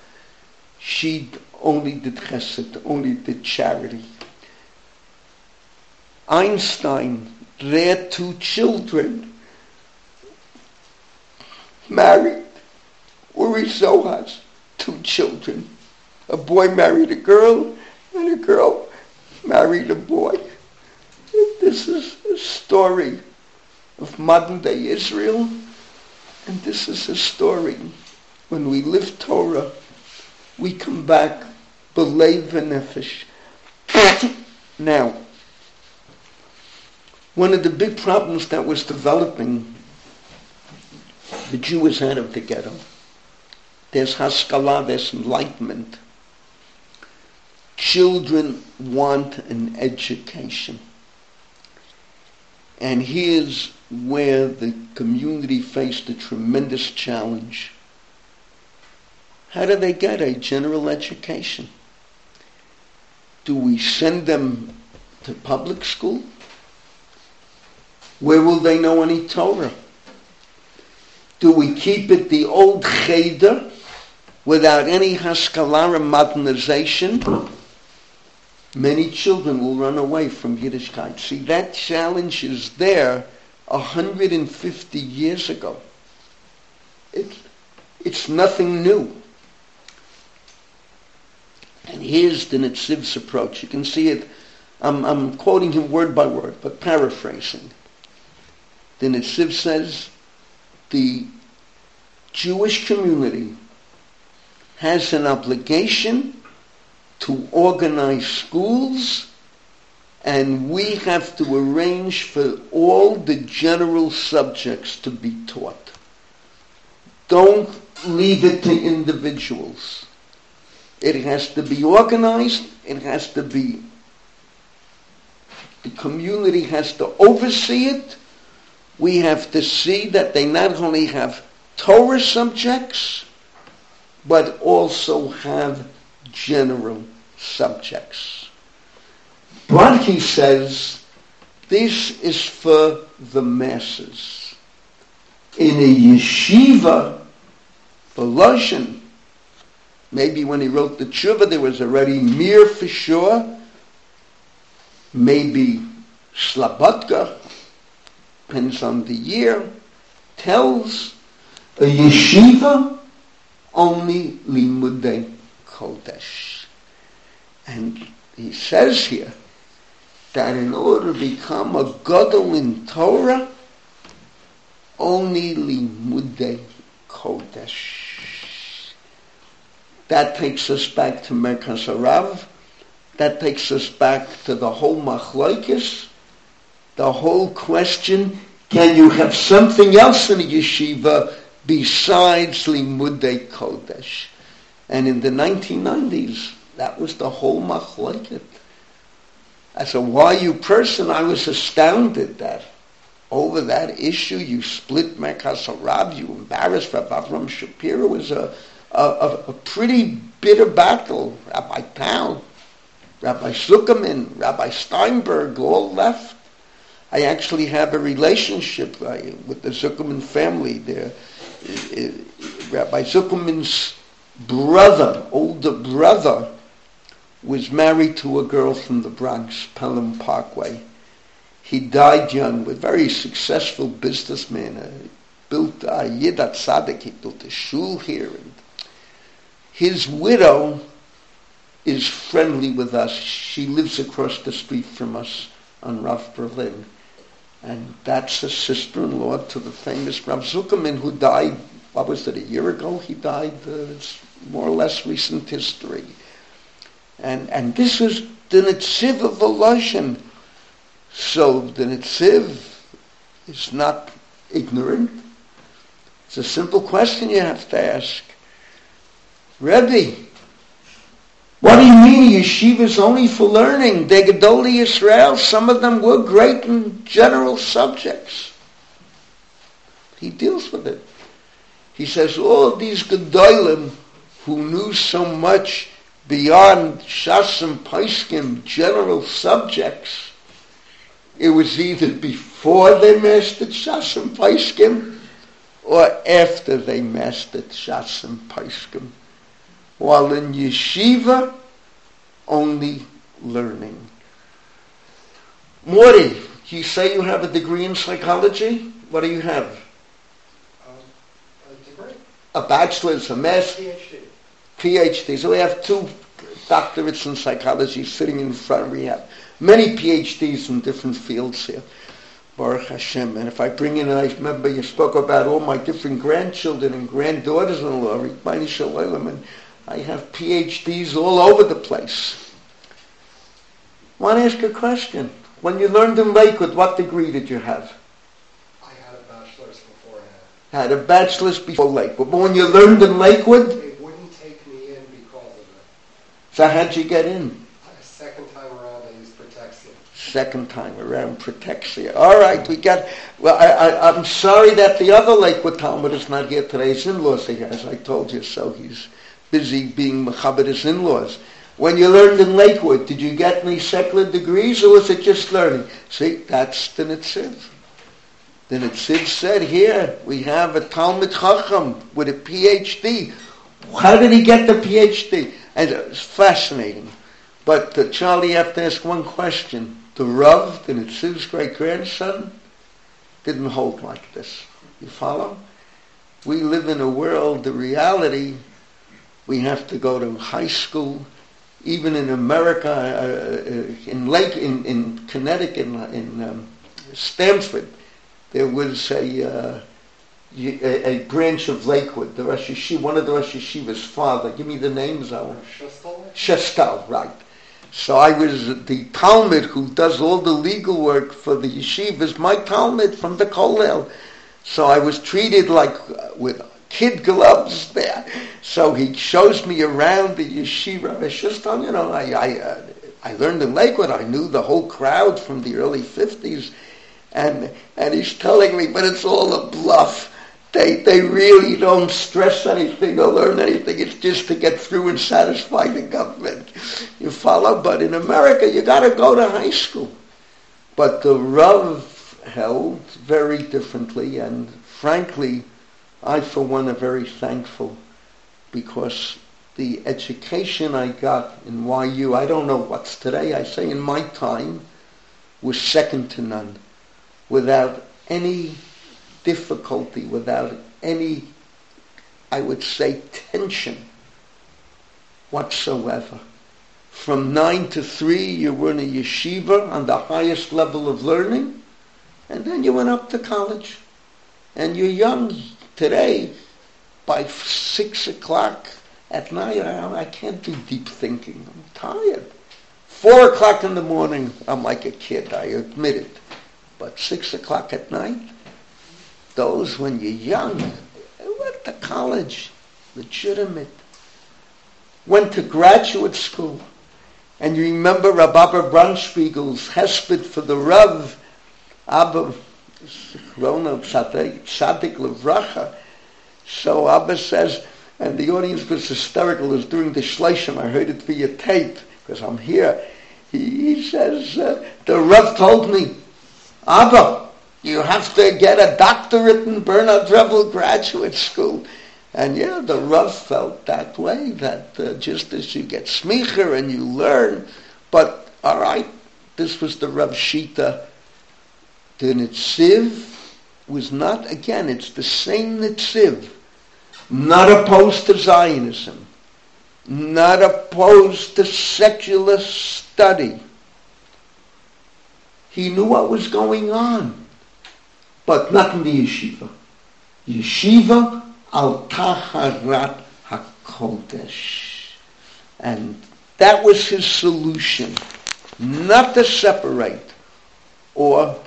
She only did chesed, only did charity. Einstein, their 2 children, married. Uri Zohar's 2 children. A boy married a girl, and a girl married a boy. This is a story of modern-day Israel, and this is a story. When we live Torah, we come back b'leiv v'nefesh. Now, one of the big problems that was developing the Jews out of the ghetto, there's haskalah, there's enlightenment. Children want an education. And here's where the community faced a tremendous challenge. How do they get a general education? Do we send them to public school? Where will they know any Torah? Do we keep it the old cheder without any haskalah and modernization? Many children will run away from Yiddishkeit. See, that challenge is there 150 years ago. It's nothing new. And here's the Netziv's approach. You can see it. I'm quoting him word by word, but paraphrasing. The Netziv says, the Jewish community has an obligation to organize schools, and we have to arrange for all the general subjects to be taught. Don't leave it to individuals. It has to be organized. It has to be, the community has to oversee it. We have to see that they not only have Torah subjects, but also have general subjects. But he says, this is for the masses. In a yeshiva, the Lashon, maybe when he wrote the tshuva, there was already mir for sure, maybe Slabotka, depends on the year, tells a yeshiva only limudei kodesh. And he says here that in order to become a gadol in Torah, only limudei kodesh. That takes us back to Merkaz Harav. That takes us back to the whole machlokes, the whole question, can you have something else in a yeshiva besides limudei kodesh? And in the 1990s, that was the whole machlokes. As a YU person, I was astounded that over that issue, you split Merkaz Harav, you embarrassed Rabbi Avram Shapiro. It was a pretty bitter battle. Rabbi Tal, Rabbi Zuckerman, Rabbi Steinberg all left. I actually have a relationship with the Zuckerman family there. Rabbi Zuckerman's brother, older brother, was married to a girl from the Bronx, Pelham Parkway. He died young, a very successful businessman. Built a Yidat Tzaddik, he built a shul here. And his widow is friendly with us. She lives across the street from us on Rav Berlin. And that's a sister-in-law to the famous Rav Zuckerman, who died, what was it, a year ago? He died, it's more or less recent history. And this is the Netziv of Voloshin. So the Netziv is not ignorant. It's a simple question you have to ask. Rebbe, what do you mean yeshiva is only for learning? The Gedolei Yisrael, some of them were great in general subjects. He deals with it. He says all these Gedolim who knew so much beyond Shas and Poskim, general subjects, it was either before they mastered Shas and Poskim or after they mastered Shas and Poskim. While in yeshiva, only learning. Morty, you say you have a degree in psychology? What do you have? A degree. A bachelor's, a master's? PhD. So we have 2 doctorates in psychology sitting in front. We have many PhDs in different fields here. Baruch Hashem. And if I bring in, and I remember you spoke about all my different grandchildren and granddaughters-in-law, and I have PhDs all over the place. I want to ask you a question. When you learned in Lakewood, what degree did you have? I had a bachelor's beforehand. Had a bachelor's before Lakewood. But when you learned in Lakewood? They wouldn't take me in because of it. So how'd you get in? Second time around, I used Protexia. Second time around, Protexia. All right, we got... Well, I'm sorry that the other Lakewood Talmud is not here today. His in-laws are here, as I told you, so he's busy being mechaber his in-laws. When you learned in Lakewood, did you get any secular degrees, or was it just learning? See, that's the Netziv. The Netziv said, here, we have a Talmud Chacham with a PhD. How did he get the PhD? And it's fascinating. But Charlie, you have to ask one question. The Rav, the Netziv's great-grandson, didn't hold like this. You follow? We live in a world, the reality, we have to go to high school. Even in America, in Connecticut, in Stamford, there was a branch of Lakewood, the Rosh Yeshiva, one of the Rosh Yeshiva's father. Give me the names. Shestal, right. So I was the Talmud who does all the legal work for the yeshivas, my Talmud from the Kollel. So I was treated like with kid gloves there. So he shows me around the yeshiva. I learned in Lakewood. I knew the whole crowd from the early 50s. And he's telling me, but it's all a bluff. They really don't stress anything or learn anything. It's just to get through and satisfy the government. You follow? But in America, you got to go to high school. But the Rav held very differently, and frankly, I, for one, am very thankful because the education I got in YU, I don't know what's today, I say in my time, was second to none. Without any difficulty, without any, I would say, tension whatsoever. From 9 to 3, you were in a yeshiva on the highest level of learning, and then you went up to college. And you're young today. By 6 o'clock at night, I can't do deep thinking. I'm tired. 4 o'clock in the morning, I'm like a kid, I admit it. But 6 o'clock at night, those when you're young, went to college, legitimate. Went to graduate school. And you remember Rabbi Abba Brandspiegel's hesped for the Rav, Abba Tzadik Levracha. So Abba says, and the audience was hysterical, it was during the Shleishim, I heard it via tape, because I'm here. He says, the Rav told me, Abba, you have to get a doctorate in Bernard Revel Graduate School. And yeah, the Rav felt that way, that just as you get smicher and you learn, but all right, this was the Rav Shita. The Netziv was not, again, it's the same Netziv, not opposed to Zionism, not opposed to secular study. He knew what was going on, but not in the yeshiva. Yeshiva al Taharat HaKodesh. And that was his solution, not to separate or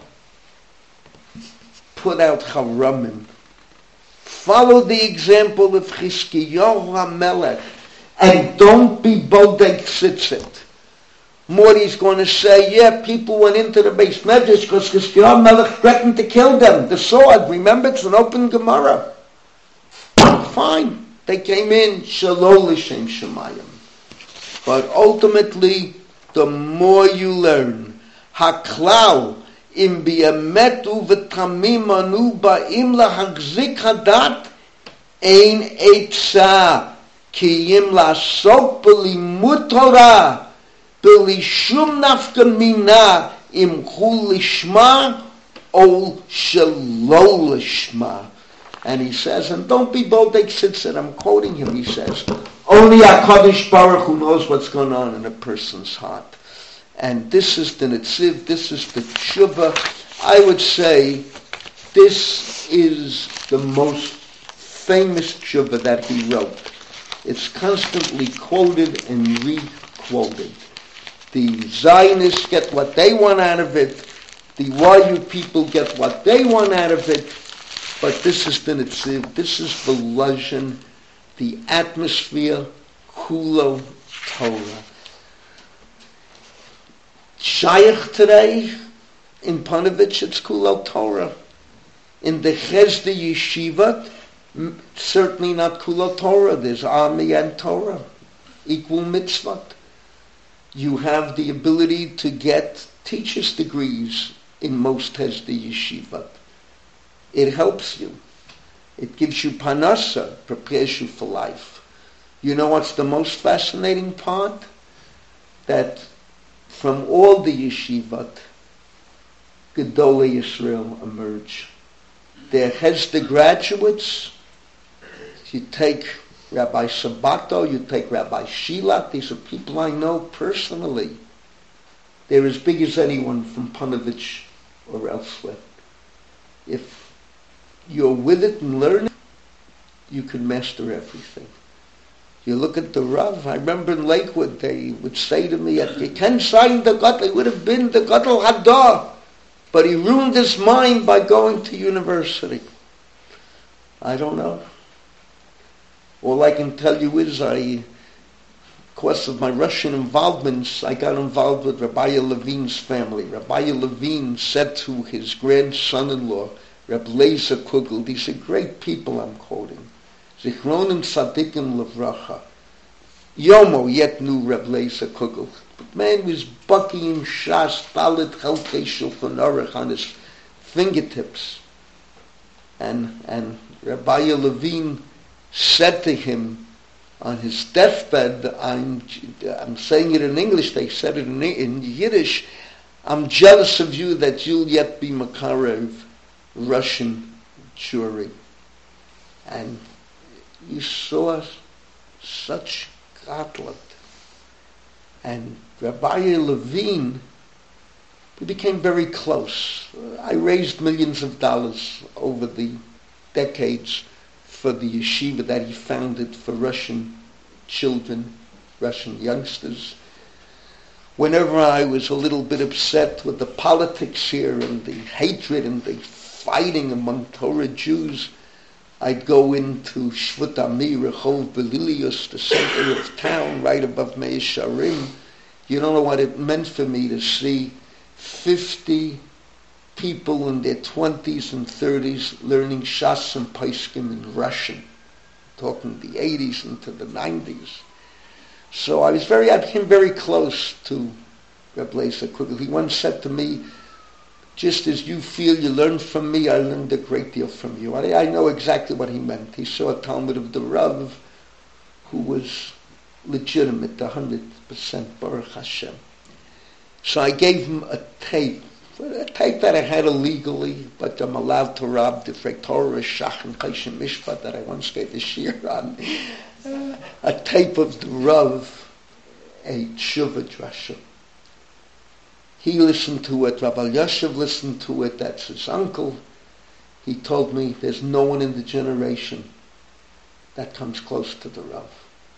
put out Haramim. Follow the example of Chizkiyahu HaMelech and don't be Bodek Tzitzit. Morty's going to say, yeah, people went into the Beis Medrash because Chizkiyahu HaMelech threatened to kill them. The sword, remember, it's an open Gemara. Fine. They came in, Shalom L'Shem Shemayim. But ultimately, the more you learn, Haklau, im bi'emetu v'tamim anu ba'im lahagzik hadat, ein etza, ki im la'asok b'limud Torah, b'lishum nafka mina, imchu lishma ol shelo lishma. And he says, and don't be bodek sitzit, I'm quoting him, he says, only HaKadosh Baruch Hu knows what's going on in a person's heart. And this is the Netziv, this is the Tshuva. I would say this is the most famous Tshuva that he wrote. It's constantly quoted and re-quoted. The Zionists get what they want out of it. The YU people get what they want out of it. But this is the Netziv, this is the Lashon, the atmosphere, Kulo Torah. Shaykh today, in Panovich, it's Kulo Torah. In the Chesed Yeshiva, certainly not Kulo Torah. There's Ami and Torah, equal mitzvot. You have the ability to get teacher's degrees in most Chesed Yeshiva. It helps you. It gives you panasa, prepares you for life. You know what's the most fascinating part? That from all the yeshivat, Gedolei Yisrael emerge. They're Hesder graduates. You take Rabbi Sabato, you take Rabbi Shilat. These are people I know personally. They're as big as anyone from Panovich or elsewhere. If you're with it and learn it, you can master everything. You look at the Rav, I remember in Lakewood, they would say to me, you can't sign the Gadol, he would have been the Gadol Hadar, but he ruined his mind by going to university. I don't know. All I can tell you is because of my Russian involvements, I got involved with Rabbi Levine's family. Rabbi Levine said to his grandson-in-law, Reb Lezer Kugel, these are great people I'm quoting. Zichronim Tzadikim Levracha. Yomo yet knew Reb Lezer Kugel. But man was buckying Shas, Dalit, Chelkei, Shulchan Aruch on his fingertips. And Rabbi Levine said to him on his deathbed, I'm saying it in English, they said it in Yiddish, I'm jealous of you that you'll yet be Makarev Russian jury. And you saw such godlet. And Rabbi Levine, we became very close. I raised millions of dollars over the decades for the yeshiva that he founded for Russian children, Russian youngsters. Whenever I was a little bit upset with the politics here and the hatred and the fighting among Torah Jews, I'd go into Shvut Ami, Rehov Belilius, the center of town, right above Meir Sharim. You don't know what it meant for me to see 50 people in their 20s and 30s learning Shas and Paiskim in Russian, talking the 80s into the 90s. So I became very close to Reb Lezer Kugel. He once said to me, just as you feel you learn from me, I learned a great deal from you. I know exactly what he meant. He saw a Talmud of the Rav who was legitimate, 100%, Baruch Hashem. So I gave him a tape that I had illegally, but I'm allowed to rob the Torah, Shach, and Chayshim Mishpat that I once gave a shir on. A tape of the Rav, a Tshuva Drasha. He listened to it, Rabbi Yashiv listened to it, that's his uncle. He told me there's no one in the generation that comes close to the Rav.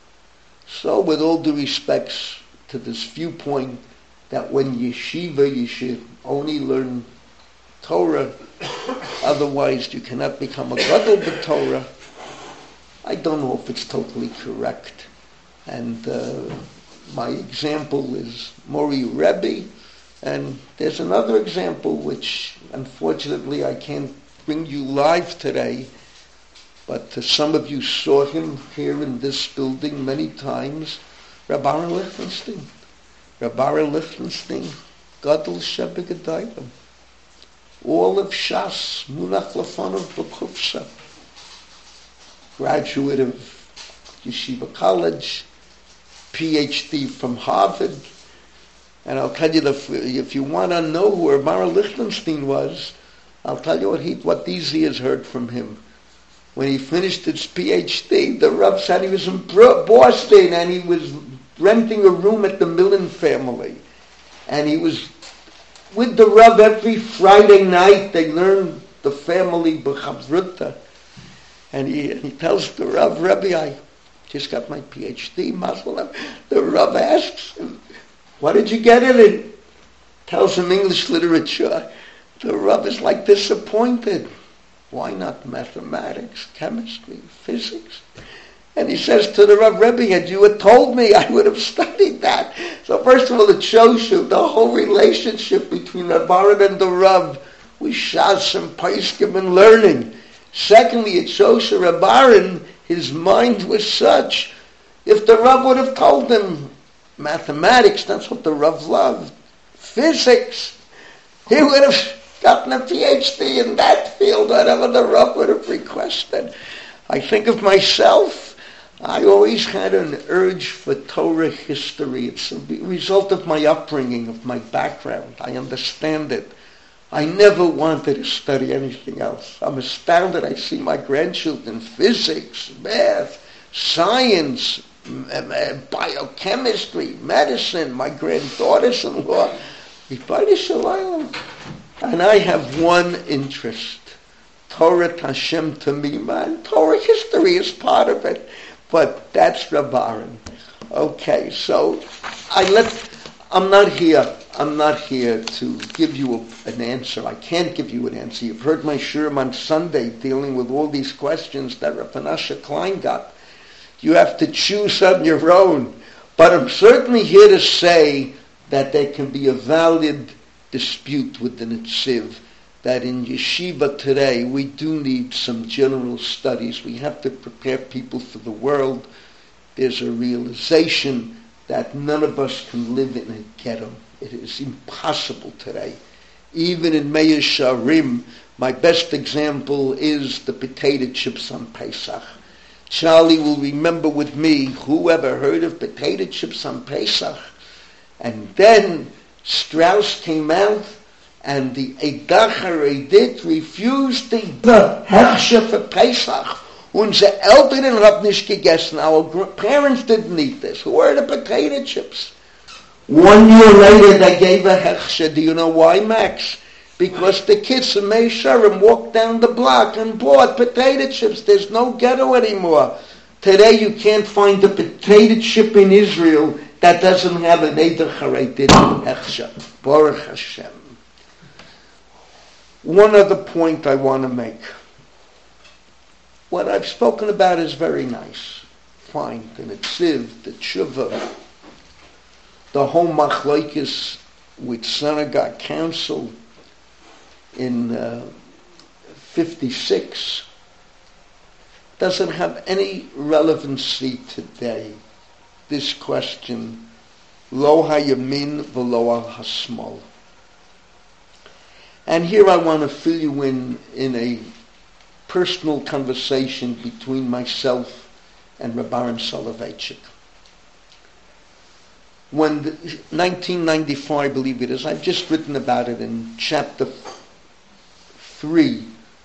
So with all due respects to this viewpoint that when yeshiva you should only learn Torah, otherwise you cannot become a gadol b'Torah, I don't know if it's totally correct. And my example is Mori Rebbe, and there's another example which unfortunately I can't bring you live today, but some of you saw him here in this building many times, Rabbi Aaron Lichtenstein. Rabbi Aaron Lichtenstein, Gadol Shebegedayim. All of Shas, Munach Lafanov B'Kufsa. Graduate of Yeshiva College, PhD from Harvard, And I'll tell you, if you want to know who Reb Mara Lichtenstein was, I'll tell you what these years heard from him. When he finished his PhD, the Rav said he was in Boston and he was renting a room at the Millen family. And he was with the Rav every Friday night. They learned the family B'chavruta. And he tells the Rav, Rebbe, I just got my PhD, Mazel. The Rav asks him, what did you get in it? Tells him English literature. The Rav is like disappointed. Why not mathematics, chemistry, physics? And he says to the Rav, Rebbe, had you told me, I would have studied that. So first of all, it shows you the whole relationship between Reb Aaron and the Rav with Shas and Paiskim and learning. Secondly, it shows you Reb Aaron, his mind was such, if the Rav would have told him mathematics, that's what the Rav loved, physics, he would have gotten a PhD in that field, whatever the Rav would have requested. I think of myself, I always had an urge for Torah history. It's a result of my upbringing, of my background. I understand it. I never wanted to study anything else. I'm astounded. I see my grandchildren, physics, math, science, biochemistry, medicine, my granddaughters-in-law. And I have one interest, Torah Hashem Tamima, and Torah history is part of it. But that's Reb Aaron. Okay, so I'm not here to give you an answer. I can't give you an answer. You've heard my shirim on Sunday dealing with all these questions that Rav Menashe Klein got. You have to choose on your own. But I'm certainly here to say that there can be a valid dispute with the Netziv, that in yeshiva today we do need some general studies. We have to prepare people for the world. There's a realization that none of us can live in a ghetto. It is impossible today. Even in Meir Sharim, my best example is the potato chips on Pesach. Charlie will remember with me, whoever heard of potato chips on Pesach? And then Strauss came out and the Eidach HaRedit refused the Hechsher for Pesach. Unsere Eltern haben nicht gegessen. Our parents didn't eat this. Who are the potato chips? 1 year later they gave a Hechsher. Do you know why, Max? Because the kids in Mei Sharem walked down the block and bought potato chips. There's no ghetto anymore. Today you can't find a potato chip in Israel that doesn't have an Eidach HaRedit Hechsher. Baruch Hashem. One other point I want to make. What I've spoken about is very nice. Fine. The Netziv, the Tshuva, the whole Machlokes with Synagogue Council in 56 doesn't have any relevancy today. This question, Lo hayamin v'lo hasmol. And here I want to fill you in a personal conversation between myself and Reb Aaron Soloveitchik. When 1994, I believe it is, I've just written about it in chapter 3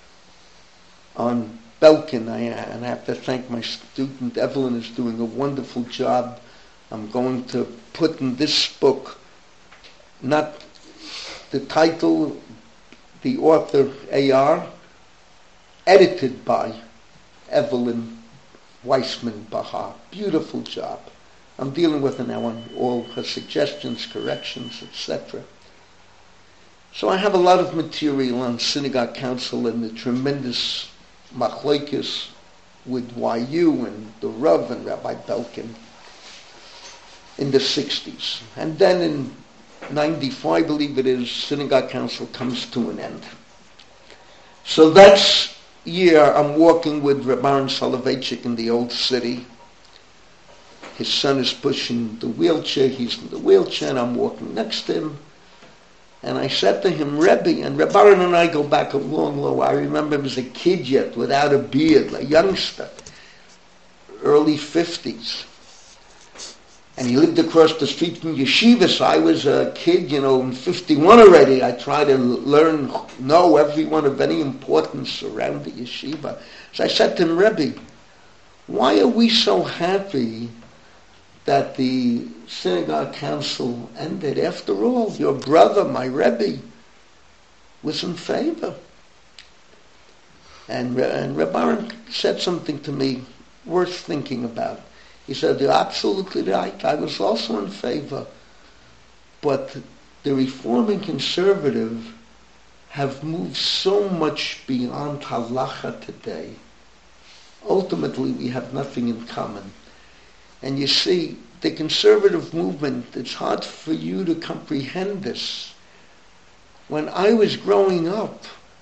on Belkin, and I have to thank my student Evelyn is doing a wonderful job. I'm going to put in this book, not the title, the author A.R., edited by Evelyn Weissman Bahar. Beautiful job. I'm dealing with her now on all her suggestions, corrections, etc. So I have a lot of material on Synagogue Council and the tremendous machlokes with YU and the Rav and Rabbi Belkin in the 60s. And then in 94, I believe it is, Synagogue Council comes to an end. So that's year I'm walking with Reb Aaron Soloveitchik in the old city. His son is pushing the wheelchair, he's in the wheelchair, and I'm walking next to him. And I said to him, Rebbe, and Reb Aaron and I go back a long, long way. I remember him as a kid yet, without a beard, a youngster, early 50s. And he lived across the street from yeshiva, so I was a kid, in 51 already. I tried to know everyone of any importance around the yeshiva. So I said to him, Rebbe, why are we so happy that the synagogue council ended? After all, your brother, my Rebbe, was in favor. And Reb Aaron said something to me worth thinking about. He said, you're absolutely right. I was also in favor. But the Reform and Conservative have moved so much beyond halacha today. Ultimately, we have nothing in common. And you see, the conservative movement, it's hard for you to comprehend this. When I was growing up,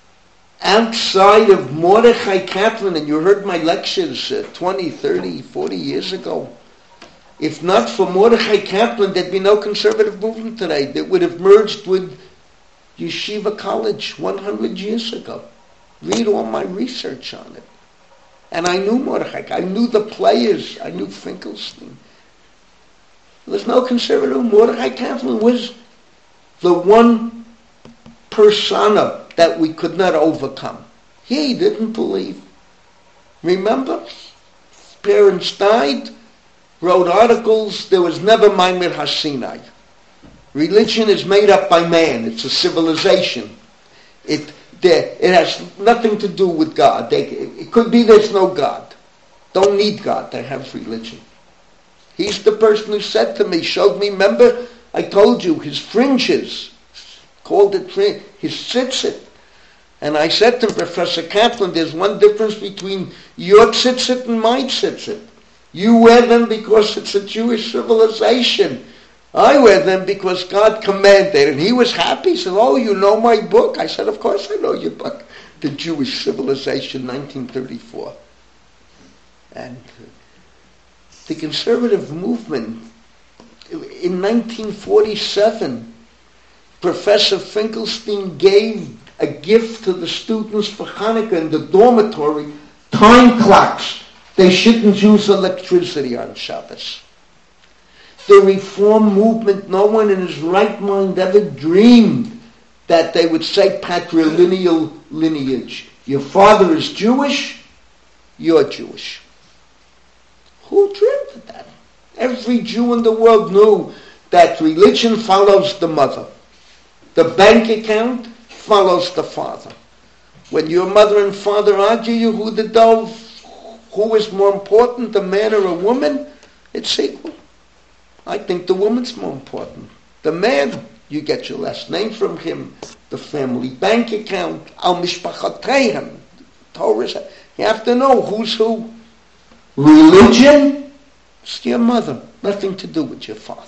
outside of Mordechai Kaplan, and you heard my lectures 20, 30, 40 years ago, if not for Mordechai Kaplan, there'd be no conservative movement today. That would have merged with Yeshiva College 100 years ago. Read all my research on it. And I knew Mordechai. I knew the players. I knew Finkelstein. There's no conservative. Mordechai Kaplan was the one persona that we could not overcome. He didn't believe. Remember? His parents died, wrote articles. There was never Maimir HaSinai. Religion is made up by man. It's a civilization. It has nothing to do with God. It could be there's no God. Don't need God to have religion. He's the person who said to me, showed me, remember, I told you, his fringes, called it his tzitzit. And I said to Professor Kaplan, there's one difference between your tzitzit and my tzitzit. You wear them because it's a Jewish civilization. I wear them because God commanded. And he was happy. He said, oh, you know my book? I said, of course I know your book. The Jewish Civilization, 1934. And the conservative movement, in 1947, Professor Finkelstein gave a gift to the students for Hanukkah in the dormitory, time clocks. They shouldn't use electricity on Shabbos. The Reform movement, no one in his right mind ever dreamed that they would say patrilineal lineage. Your father is Jewish, you're Jewish. Who dreamed of that? Every Jew in the world knew that religion follows the mother. The bank account follows the father. When your mother and father argue who is more important, a man or a woman, it's equal. I think the woman's more important. The man, you get your last name from him, the family bank account, al mishpachateihem. Torah, you have to know who's who. Religion, it's your mother, nothing to do with your father.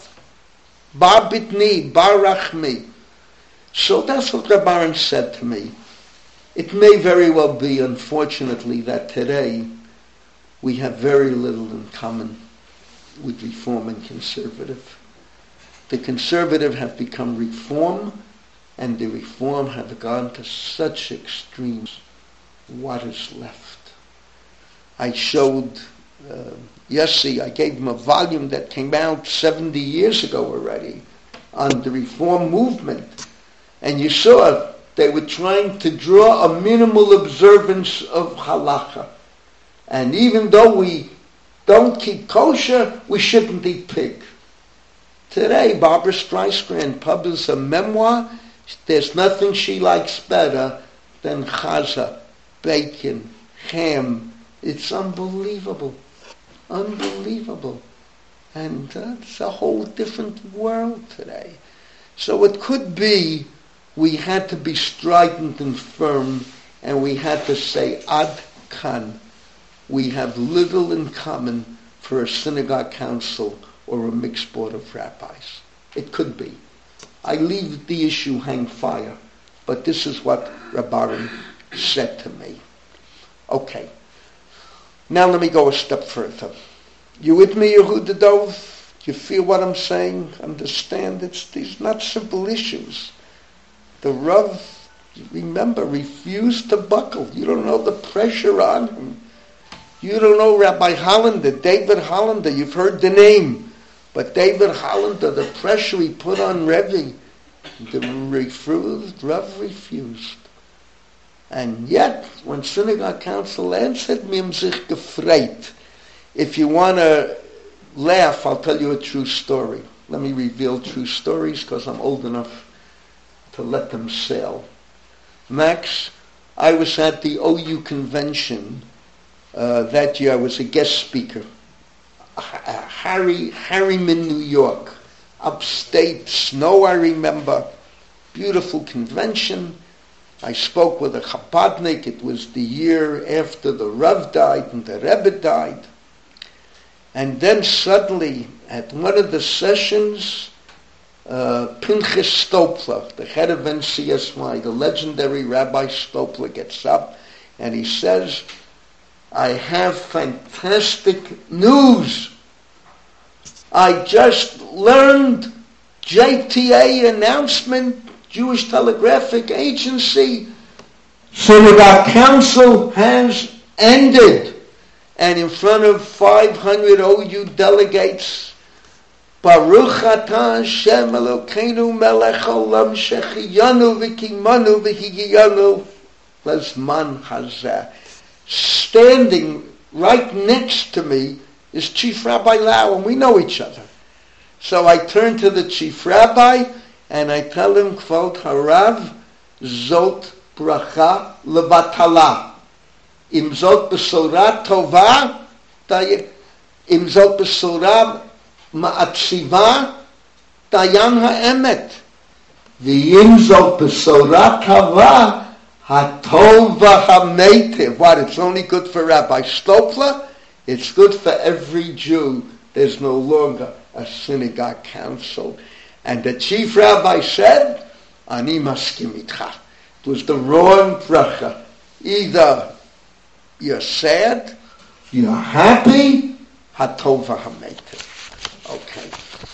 Bar bitni, bar rachmi. So that's what Reb Aaron said to me. It may very well be, unfortunately, that today we have very little in common with Reform and Conservative. The Conservative have become Reform, and the Reform have gone to such extremes. What is left? I showed Yossi, I gave him a volume that came out 70 years ago already on the Reform movement. And you saw they were trying to draw a minimal observance of halacha. And even though we don't keep kosher, we shouldn't eat pig. Today, Barbara Streisand published a memoir. There's nothing she likes better than chaza, bacon, ham. It's unbelievable. Unbelievable. And it's a whole different world today. So it could be we had to be strident and firm, and we had to say, Ad Kan. We have little in common for a synagogue council or a mixed board of rabbis. It could be. I leave the issue hang fire, but this is what Reb Aaron said to me. Okay. Now let me go a step further. You with me, Yehuda Dov? You feel what I'm saying? Understand? These not simple issues. The Rav, remember, refused to buckle. You don't know the pressure on him. You don't know Rabbi Hollander, David Hollander. You've heard the name. But David Hollander, the pressure he put on Rebbe, Rav refused. And yet, when Synagogue Council answered, mir sich gefreit. If you want to laugh, I'll tell you a true story. Let me reveal true stories because I'm old enough to let them sail. Max, I was at the OU convention that year. I was a guest speaker. Harriman, New York. Upstate, snow, I remember. Beautiful convention. I spoke with a Chabadnik. It was the year after the Rav died and the Rebbe died. And then suddenly, at one of the sessions, Pinchas Stopler, the head of NCSY, the legendary Rabbi Stopler, gets up and he says, I have fantastic news. I just learned JTA announcement, Jewish Telegraphic Agency, Synagogue Council has ended. And in front of 500 OU delegates, Baruch atah Hashem Elokeinu melech olam shechiyanu v'kimanu v'higiyanu lezman hazeh. Standing right next to me is Chief Rabbi Lau, and we know each other. So I turn to the Chief Rabbi, and I tell him, Kvod Harav, Zot bracha levatala. Im zot besora tova, im zot besora ma'atziva, dayan ha'emet. V'im zot besora tova, hatova ha'meitiv. What, it's only good for Rabbi Stopler? It's good for every Jew. There's no longer a synagogue council. And the chief rabbi said, Ani maskim itcha. It was the wrong bracha. Either you're sad, you're happy, hatova hametiv. Okay.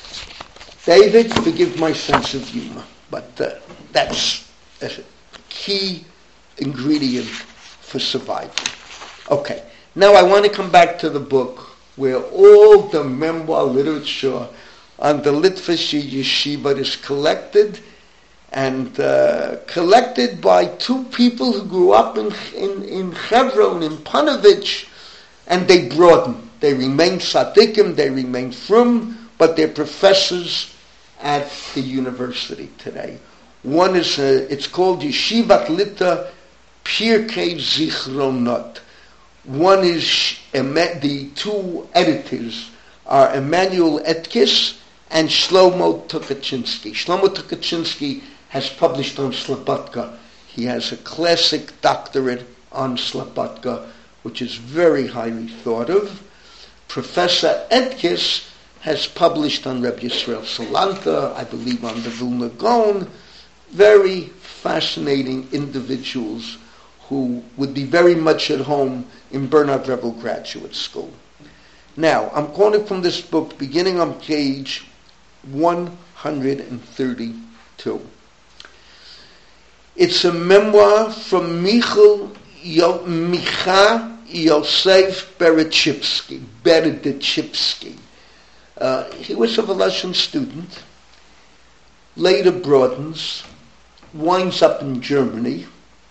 David, forgive my sense of humor, but that's a key ingredient for survival. Okay. Now I want to come back to the book where all the memoir literature on the Litvish Yeshiva is collected, and collected by two people who grew up in Hebron, in Panovich, and they broaden. They remain tzaddikim, they remain frum, but they're professors at the university today. One is, it's called Yeshivat Lita Pirkei Zichronot. One is, the two editors are Emmanuel Etkis and Shlomo Tukachinsky. Shlomo Tukachinsky has published on Slobodka. He has a classic doctorate on Slobodka, which is very highly thought of. Professor Etkis has published on Reb Yisrael Salanta, I believe on the Vilna Gaon. Very fascinating individuals who would be very much at home in Bernard Revel Graduate School. Now, I'm quoting from this book beginning on page 132. It's a memoir from Micha Yosef Beredichevsky. He was a Russian student, later broadens, winds up in Germany,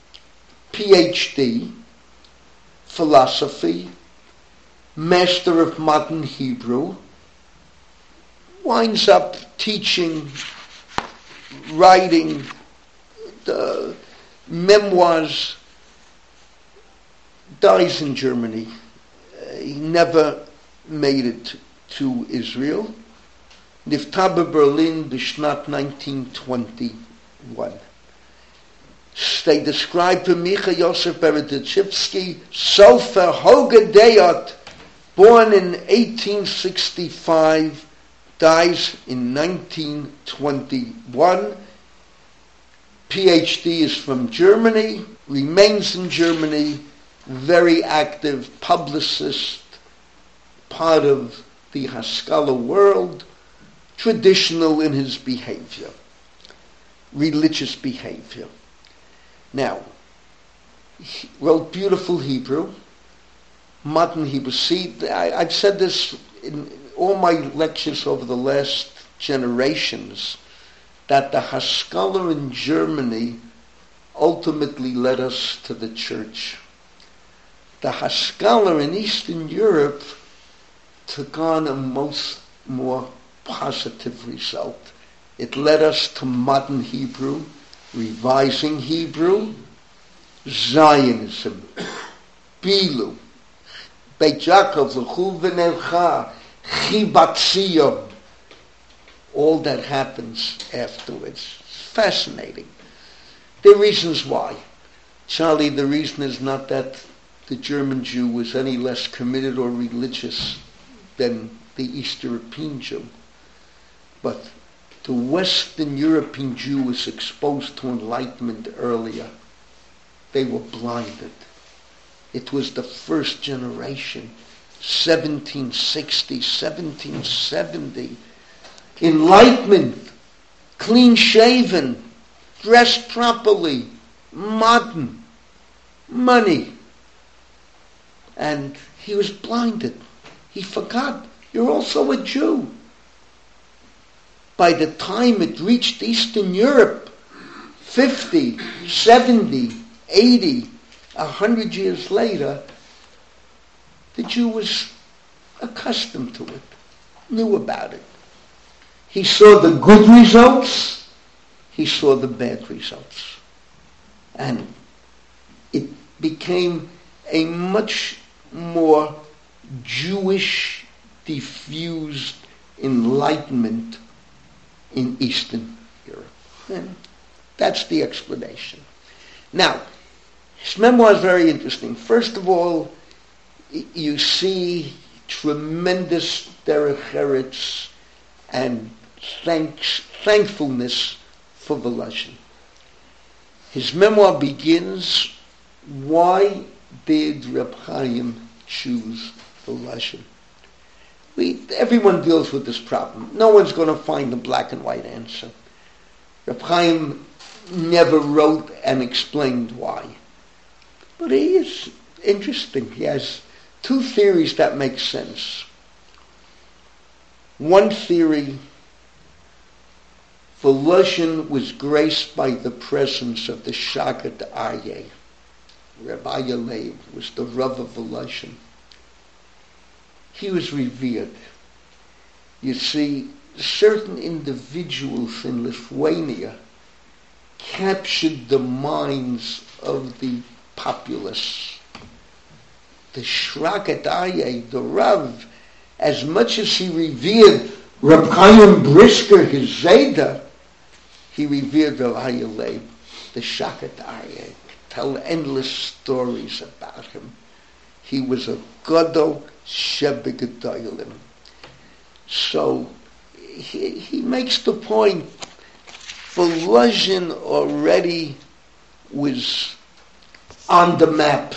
PhD, philosophy, master of modern Hebrew, winds up teaching, writing memoirs, dies in Germany. He never made it to Israel. Niftar Berlin, Bishnat 1921. They describe to Micha Yosef Beredichevsky, Sofer Hogadeyot, born in 1865, dies in 1921. PhD is from Germany, remains in Germany, very active publicist, part of the Haskalah world, traditional in his behavior, religious behavior. Now, he wrote beautiful Hebrew, modern Hebrew. See, I've said this all my lectures over the last generations that the Haskalah in Germany ultimately led us to the church. The Haskalah in Eastern Europe took on a more positive result. It led us to modern Hebrew, revising Hebrew, Zionism, Bilu, Beit Yaakov, L'chu v'nelcha, Chibat Zion, all that happens afterwards. It's fascinating. There are reasons why. Charlie, the reason is not that the German Jew was any less committed or religious than the East European Jew, but the Western European Jew was exposed to enlightenment earlier. They were blinded. It was the first generation, 1760, 1770. Enlightenment, clean-shaven, dressed properly, modern, money. And he was blinded. He forgot, you're also a Jew. By the time it reached Eastern Europe, 50, 70, 80, 100 years later, the Jew was accustomed to it, knew about it. He saw the good results, he saw the bad results. And it became a much more Jewish, diffused enlightenment in Eastern Europe. And that's the explanation. Now, his memoir is very interesting. First of all, you see tremendous derech eretz and thankfulness for Volozhin. His memoir begins, why did Reb Chaim choose Volozhin? Everyone deals with this problem. No one's going to find a black and white answer. Reb Chaim never wrote and explained why. But he is interesting. He has two theories that make sense. One theory, Volozhin was graced by the presence of the Shagat Aryeh. Rabbi Leib was the Rav of Volozhin. He was revered. You see, certain individuals in Lithuania captured the minds of the populace. The Shagat Aryeh, the Rav, as much as he revered Reb Chaim Brisker, his Zayda, he revered Rabbi Leib, the Shagat Aryeh. Tell endless stories about him. He was a Gadol Shebegedolim. So he makes the point, Volozhin already was on the map.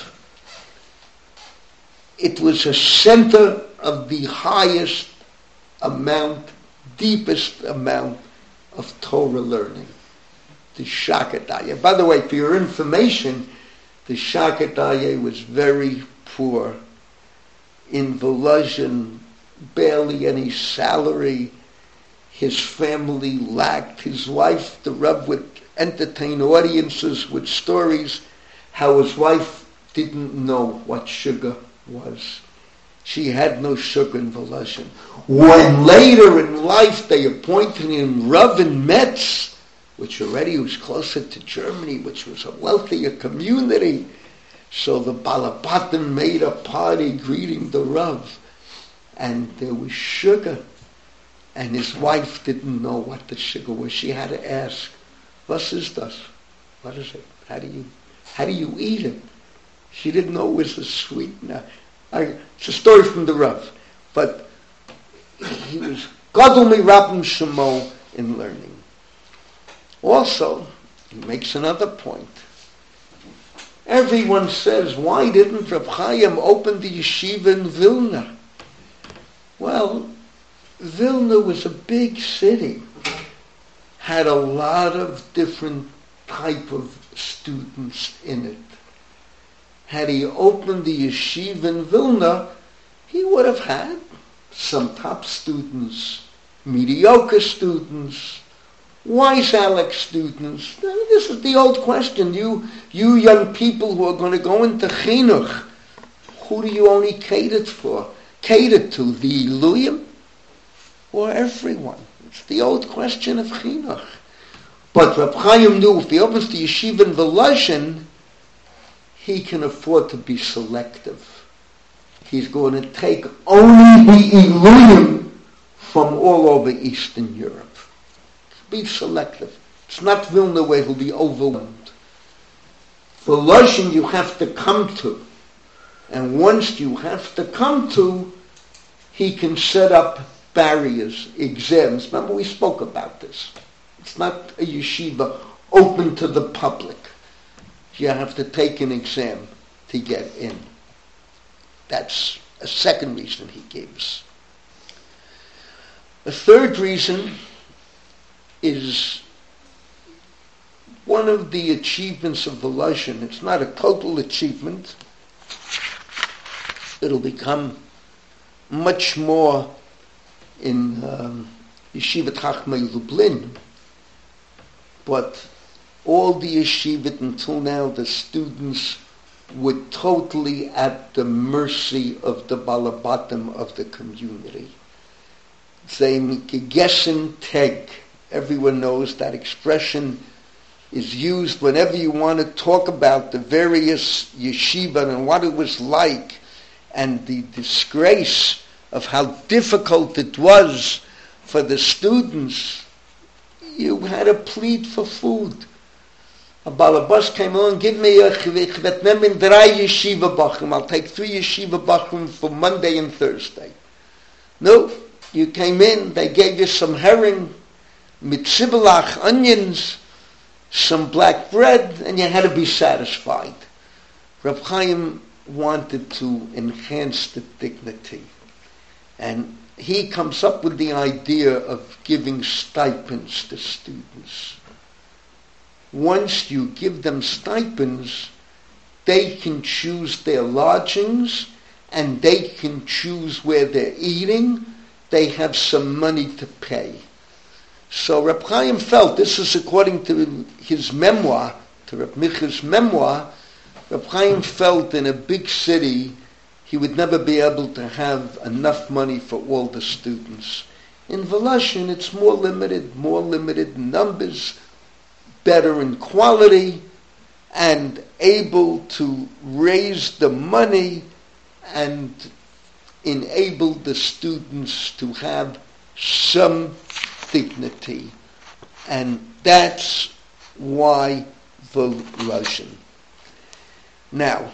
It was a center of the highest amount, deepest amount of Torah learning. The Shagat Aryeh. By the way, for your information, the Shagat Aryeh was very poor. In Volozhin, barely any salary. His family lacked. His wife, the Rav, would entertain audiences with stories how his wife didn't know what sugar was. She had no sugar in Volozhin. When later in life they appointed him Rav in Metz, which already was closer to Germany, which was a wealthier community, so the Balabatim made a party greeting the Rav, and there was sugar, and his wife didn't know what the sugar was. She had to ask, "Was ist das? What is it? How do you eat it?" She didn't know it was a sweetener. It's a story from the Rav, but he was Gadol Mirabim Shemo in learning. Also, he makes another point. Everyone says, why didn't Reb Chaim open the yeshiva in Vilna? Well, Vilna was a big city, had a lot of different type of students in it. Had he opened the yeshiva in Vilna, he would have had some top students, mediocre students, wise Alex students. This is the old question. You young people who are going to go into chinuch, who do you only cater for? Cater to the Iluyim or everyone? It's the old question of chinuch. But Reb Chaim knew if he opens the yeshiva in Volozhin, he can afford to be selective. He's going to take only the Iluyim from all over Eastern Europe. Be selective. It's not Vilna where he'll be overwhelmed. Volozhin you have to come to. And once you have to come to, he can set up barriers, exams. Remember we spoke about this. It's not a yeshiva open to the public. You have to take an exam to get in. That's a second reason he gives. A third reason is one of the achievements of Volozhin. It's not a total achievement. It'll become much more in Yeshivat Chachmei Lublin. But all the yeshivot until now, the students were totally at the mercy of the balabatim of the community. They gegessen teg. Everyone knows that expression is used whenever you want to talk about the various yeshiva and what it was like and the disgrace of how difficult it was for the students. You had to plead for food. A balabas came along, give me a chvetnem drei yeshiva bachrim. I'll take 3 yeshiva bachrim for Monday and Thursday. No, you came in, they gave you some herring, mitzibelach, onions, some black bread, and you had to be satisfied. Reb Chaim wanted to enhance the dignity. And he comes up with the idea of giving stipends to students. Once you give them stipends, they can choose their lodgings and they can choose where they're eating. They have some money to pay. So Reb Chaim felt, this is according to his memoir, to Reb Micha's memoir, Reb Chaim felt in a big city he would never be able to have enough money for all the students. In Volozhin, it's more limited numbers, better in quality, and able to raise the money and enable the students to have some dignity. And that's why Volozhin. Now,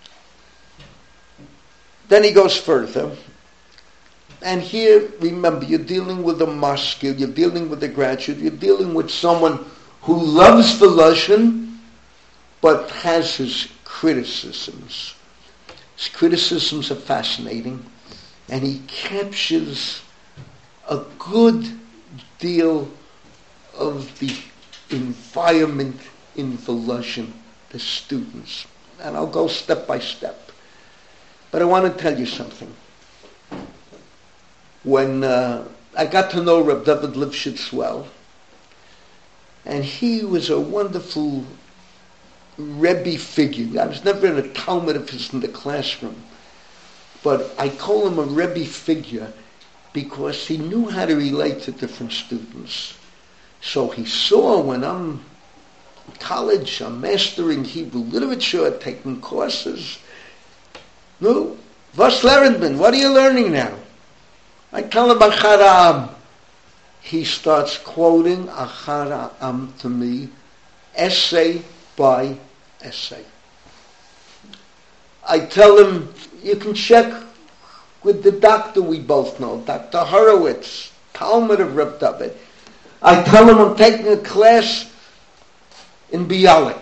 then he goes further, and here, remember, you're dealing with a maskil, you're dealing with a graduate, you're dealing with someone who loves Volozhin, but has his criticisms. His criticisms are fascinating, and he captures a good deal of the environment in Volozhin, the students. And I'll go step by step. But I want to tell you something. When I got to know Reb David Lifshitz well, and he was a wonderful Rebbe figure. I was never in a Talmud of his in the classroom, but I call him a Rebbe figure because he knew how to relate to different students. So he saw when I'm in college, I'm mastering Hebrew literature, taking courses. No, was lernt man? What are you learning now? I tell him Achar Ha'am. He starts quoting Achar Ha'am to me, essay by essay. I tell him, you can check with the doctor we both know, Dr. Horowitz, Talmud of Reb David. I tell him I'm taking a class in Bialik.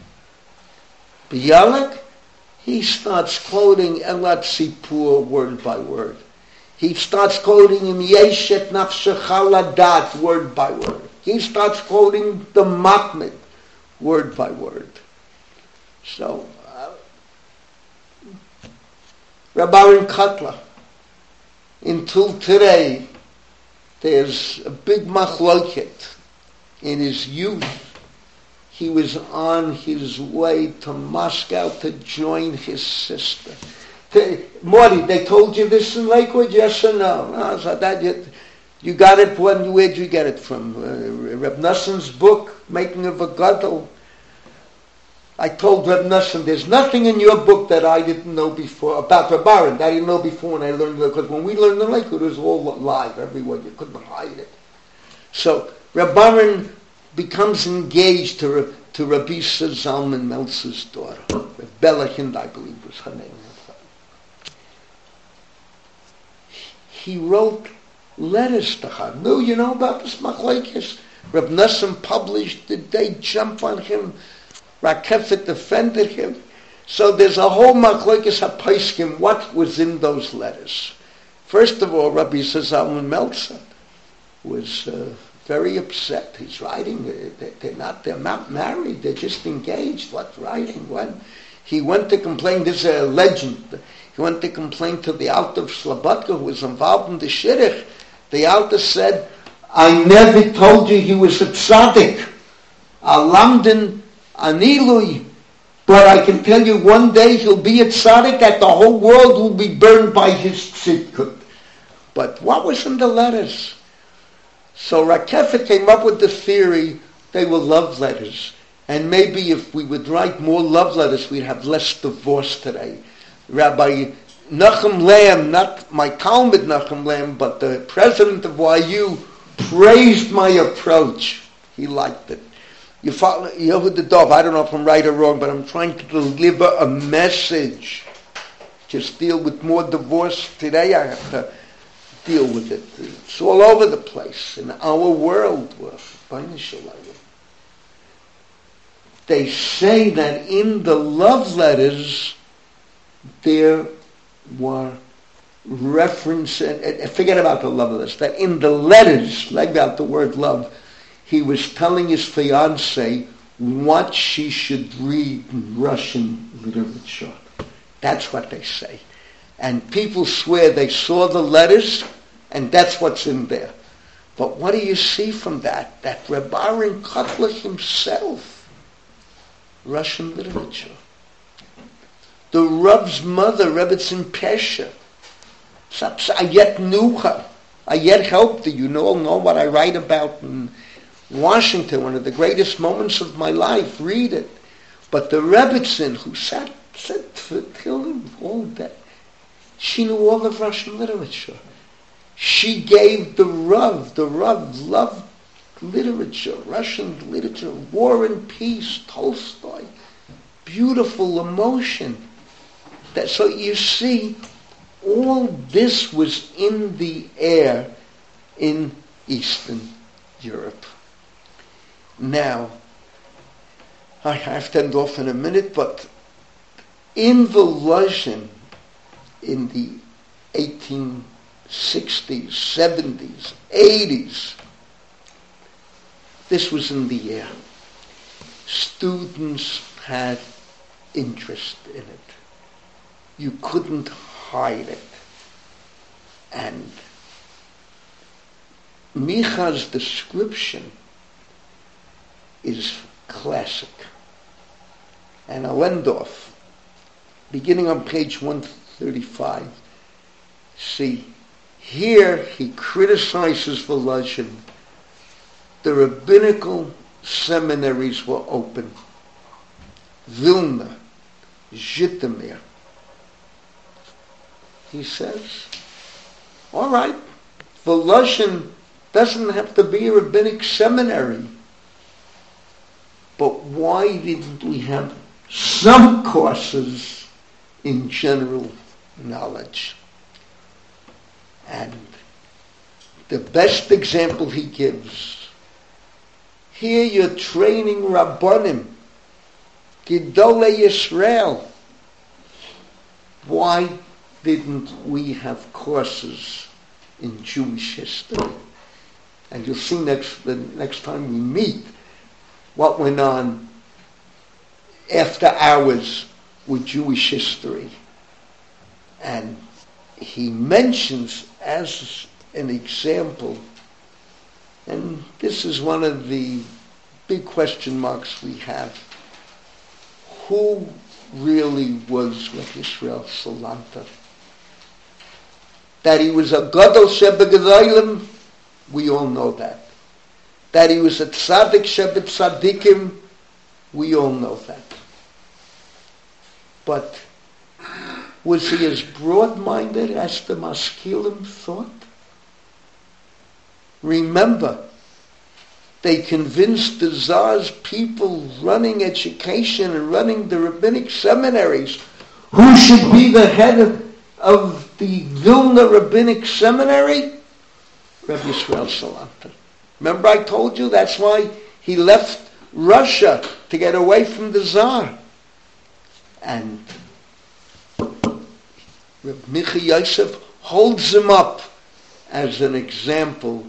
Bialik? He starts quoting Elat Sipur word by word. He starts quoting him Yeshet Nafshecha Ladat word by word. He starts quoting the Matmid word by word. So, Rabbi Aaron Kotler, until today, there's a big machloket. In his youth, he was on his way to Moscow to join his sister. Morty, they told you this in Lakewood, yes or no? No, so that you got it. Where'd you get it from? Reb Noson's book, Making of a Gadol. I told Reb Noson, there's nothing in your book that I didn't know before, about Reb Aaron, that I didn't know before when I learned it, because when we learned in Lakewood, it was all live everywhere. You couldn't hide it. So Reb Aaron becomes engaged to Rabbi Zalman Meltzer's daughter. Bella Hind, I believe, was her name. He wrote letters to her. No, you know about this machlekes? Reb Noson published it. They jump on him. Rakefet defended him. So there's a whole machlekes hapaiskim. What was in those letters? First of all, Rabbi Zalman Meltzer was very upset. He's writing. They're not married. They're just engaged. What's writing? When he went to complain, this is a legend. He went to complain to the Alter of Slobodka, who was involved in the shidduch. The Alter said, I never told you he was a tzaddik, a lamdin, an ilui, but I can tell you one day he'll be a tzaddik that the whole world will be burned by his tzidkut. But what was in the letters? So Rakefet came up with the theory they were love letters. And maybe if we would write more love letters, we'd have less divorce today. Rabbi Nachum Lamb, not my Talmud Nachum Lamb, but the president of YU, praised my approach. He liked it. You follow Yehuda Dov, I don't know if I'm right or wrong, but I'm trying to deliver a message. Just deal with more divorce today. I have to deal with it. It's all over the place in our world. They say that in the love letters there were references, forget about the love letters, that in the letters, like out the word love, he was telling his fiancée what she should read in Russian literature. That's what they say. And people swear they saw the letters, and that's what's in there. But what do you see from that? That Reb Aaron Kotler himself, Russian literature. The Reb's mother, Rebbetzin Pesha, I yet knew her. I yet helped her. You all know what I write about in Washington, one of the greatest moments of my life. Read it. But the Rebbetzin, who said for Tehillim all day, she knew all of Russian literature. She gave the Rav loved literature, Russian literature, War and Peace, Tolstoy, beautiful emotion. So you see, all this was in the air in Eastern Europe. Now, I have to end off in a minute, but in the Luzhin, in the 1860s, 70s, 80s, this was in the air. Students had interest in it. You couldn't hide it. And Micha's description is classic. And I'll end off, beginning on page 135. See, here he criticizes Volozhin. The rabbinical seminaries were open. Vilna, Zhytomyr. He says, all right, Volozhin doesn't have to be a rabbinic seminary. But why didn't we have some courses in general knowledge? And the best example he gives, here you're training Rabbonim, Gedolei Yisrael. Why didn't we have courses in Jewish history? And you'll see the next time we meet what went on after hours with Jewish history. And he mentions as an example, and this is one of the big question marks we have, who really was Rabbi Yisrael Salanter? That he was a Gadol Shebegedolim, we all know that. That he was a Tzaddik Shebetzaddikim, we all know that. But was he as broad-minded as the Maskilim thought? Remember, they convinced the Tsar's people running education and running the rabbinic seminaries who should be the head of the Vilna Rabbinic Seminary? Rabbi Yisrael Salanter. Remember I told you that's why he left Russia to get away from the Tsar. And Rabbi Micha Yosef holds him up as an example.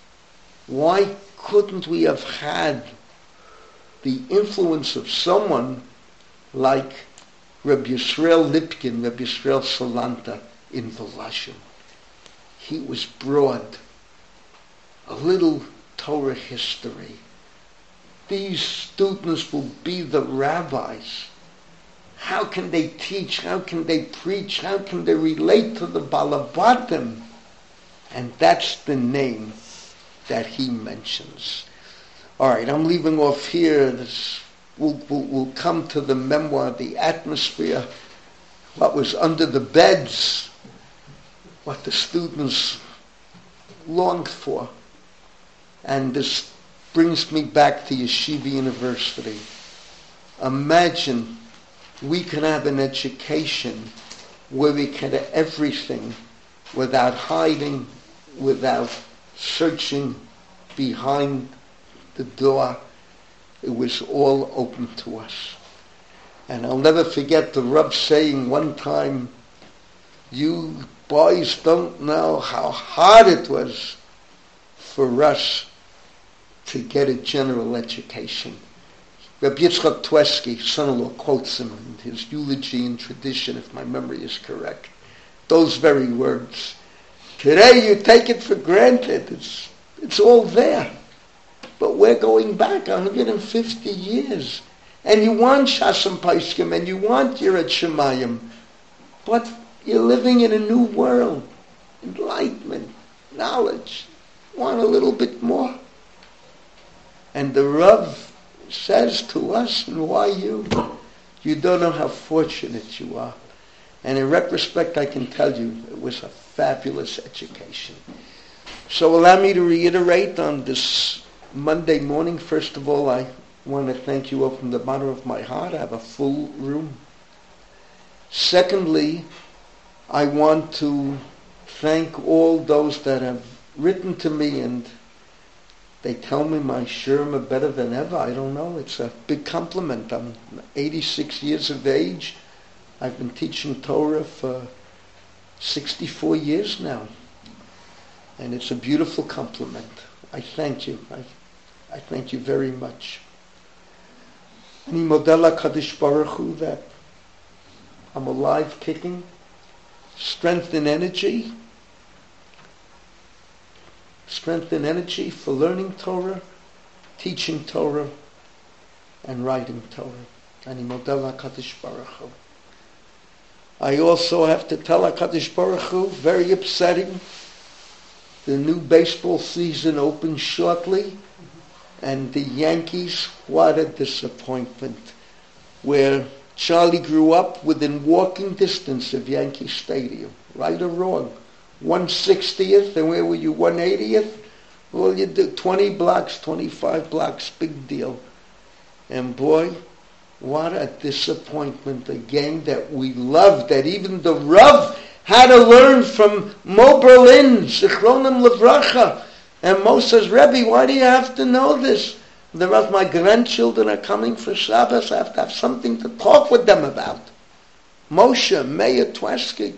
Why couldn't we have had the influence of someone like Rabbi Yisrael Lipkin, Rabbi Yisrael Salanter in Volozhin? He was broad. A little Torah history. These students will be the rabbis. How can they teach? How can they preach? How can they relate to the Balabatim? And that's the name that he mentions. All right, I'm leaving off here. We'll come to the memoir, the atmosphere, what was under the beds, what the students longed for. And this brings me back to Yeshiva University. Imagine we can have an education where we can have everything without hiding, without searching behind the door. It was all open to us. And I'll never forget the Rav saying one time, you boys don't know how hard it was for us to get a general education. Rabbi Yitzchak Tweski, son-in-law, quotes him in his eulogy and tradition, if my memory is correct. Those very words. Today you take it for granted. It's all there. But we're going back 150 years. And you want Shasam Paiskim, and you want Yirat Shemayim. But you're living in a new world. Enlightenment, knowledge. Want a little bit more. And the Rav says to us, and why you don't know how fortunate you are. And in retrospect, I can tell you, it was a fabulous education. So allow me to reiterate on this Monday morning. First of all, I want to thank you all from the bottom of my heart. I have a full room. Secondly, I want to thank all those that have written to me and they tell me my shurim are better than ever. I don't know. It's a big compliment. I'm 86 years of age. I've been teaching Torah for 64 years now. And it's a beautiful compliment. I thank you. I thank you very much. Ani modela Kadosh Baruch Hu that I'm alive, kicking, strength and energy for learning Torah, teaching Torah, and writing Torah. Ani modela Kadosh Baruch Hu. I also have to tell HaKadosh Baruch Hu, very upsetting, the new baseball season opens shortly, and the Yankees, what a disappointment, where Charlie grew up within walking distance of Yankee Stadium, right or wrong. 160th, and where were you, 180th? Well, you do 20 blocks, 25 blocks, big deal. And boy, what a disappointment. A game that we loved, that even the Rav had to learn from Mo Berlin, Zichronim Levracha. And Mo says, Rebbe, why do you have to know this? The Rav, my grandchildren are coming for Shabbos. I have to have something to talk with them about. Moshe, Meir Tweski.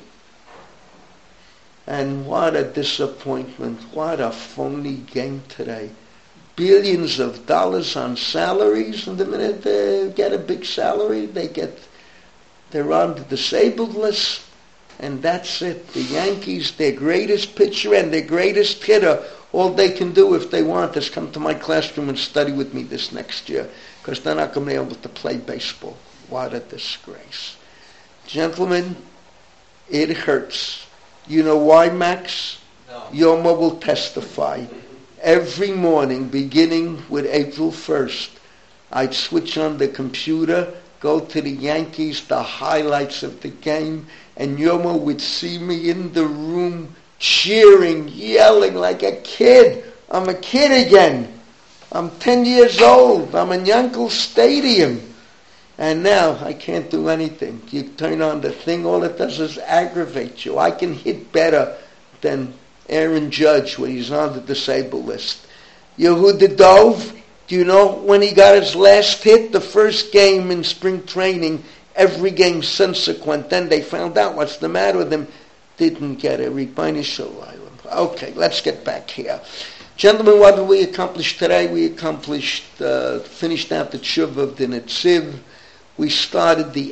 And what a disappointment. What a phony game today. Billions of dollars on salaries, and the minute they get a big salary, they're on the disabled list. And that's it. The Yankees, their greatest pitcher and their greatest hitter, all they can do if they want is come to my classroom and study with me this next year, because they're not going to be able to play baseball. What a disgrace. Gentlemen, it hurts. You know why, Max? No. Yoma will testify. Every morning, beginning with April 1st, I'd switch on the computer, go to the Yankees, the highlights of the game, and Yoma would see me in the room cheering, yelling like a kid. I'm a kid again. I'm 10 years old. I'm in Yankel Stadium. And now I can't do anything. You turn on the thing, all it does is aggravate you. I can hit better than Aaron Judge when he's on the disabled list. Yehuda Dove, do you know when he got his last hit? The first game in spring training, every game subsequent. Then they found out what's the matter with him. Didn't get it. Okay, let's get back here. Gentlemen, what did we accomplish today? We accomplished, finished out the tshuva of the Netziv. We started the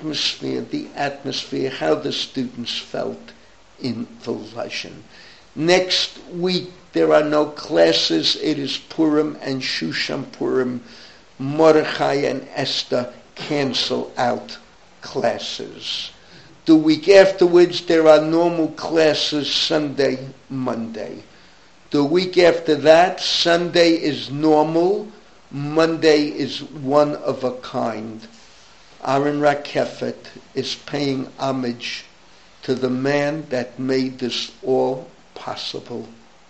atmosphere, how the students felt in the lesson. Next week, there are no classes. It is Purim and Shushan Purim. Mordechai and Esther cancel out classes. The week afterwards, there are normal classes Sunday, Monday. The week after that, Sunday is normal. Monday is one of a kind. Aaron Rakefet is paying homage to the man that made this all possible,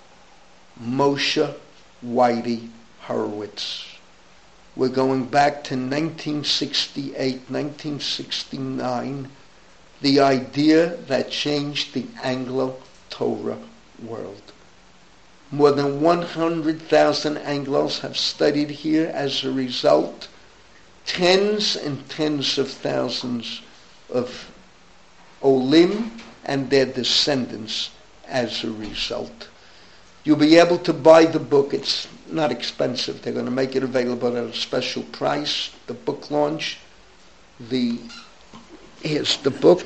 Moshe Whitey Horowitz. We're going back to 1968, 1969, the idea that changed the Anglo-Torah world. More than 100,000 Anglos have studied here as a result. Tens and tens of thousands of Olim and their descendants as a result. You'll be able to buy the book. It's not expensive. They're going to make it available at a special price. The book launch. Here's the book.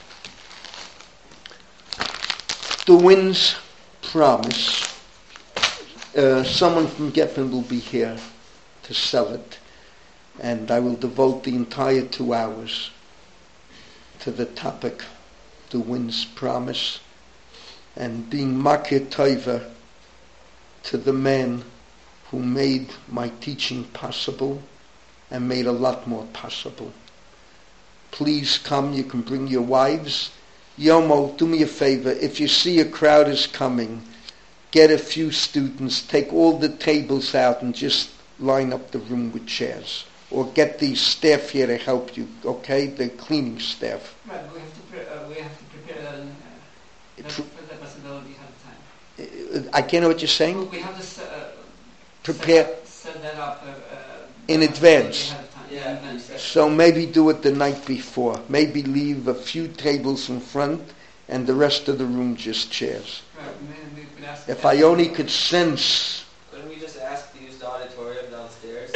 The Wind's Promise. Someone from Geffen will be here to sell it. And I will devote the entire 2 hours to the topic, The Wind's Promise, and being Makir Tova to the man who made my teaching possible and made a lot more possible. Please come. You can bring your wives. Yomo, do me a favor. If you see a crowd is coming, get a few students, take all the tables out and just line up the room with chairs. Or get the staff here to help you, okay? The cleaning staff. Right, we have to prepare the possibility ahead of time. I can't know what you're saying. We have to Prepare set that up in advance. Ahead of time. Yeah. So maybe do it the night before. Maybe leave a few tables in front and the rest of the room just chairs. Right, we could ask If I only could sense. Couldn't we just ask to use the auditorium downstairs?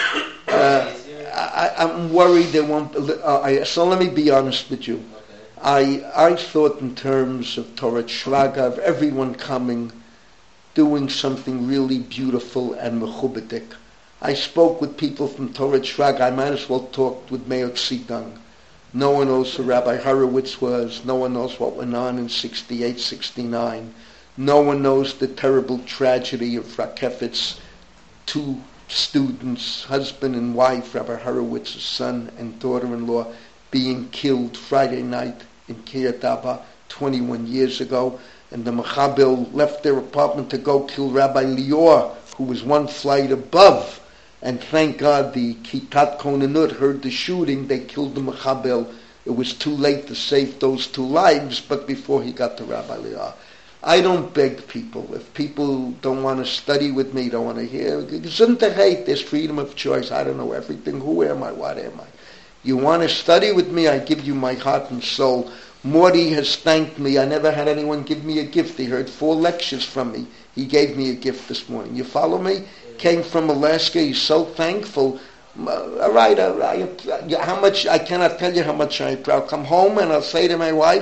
I'm worried they won't. So let me be honest with you. Okay. I thought in terms of Torah Shraga, of everyone coming, doing something really beautiful and mechubadik. I spoke with people from Torah Shraga. I might as well talk with Meir Tzidang. No one knows who Rabbi Horowitz was. No one knows what went on in 68, 69. No one knows the terrible tragedy of Rakefet's 2 students, husband and wife, Rabbi Horowitz's son and daughter-in-law, being killed Friday night in Kiryat Arba 21 years ago. And the Mechabil left their apartment to go kill Rabbi Lior, who was 1 flight above. And thank God the Kitat Konanut heard the shooting. They killed the Mechabil. It was too late to save those 2 lives, but before he got to Rabbi Lior. I don't beg people. If people don't want to study with me, don't want to hear, there's freedom of choice. I don't know everything. Who am I? What am I? You want to study with me? I give you my heart and soul. Morty has thanked me. I never had anyone give me a gift. He heard 4 lectures from me. He gave me a gift this morning. You follow me? Came from Alaska. He's so thankful. All right. How much? I cannot tell you how much I'll come home and I'll say to my wife,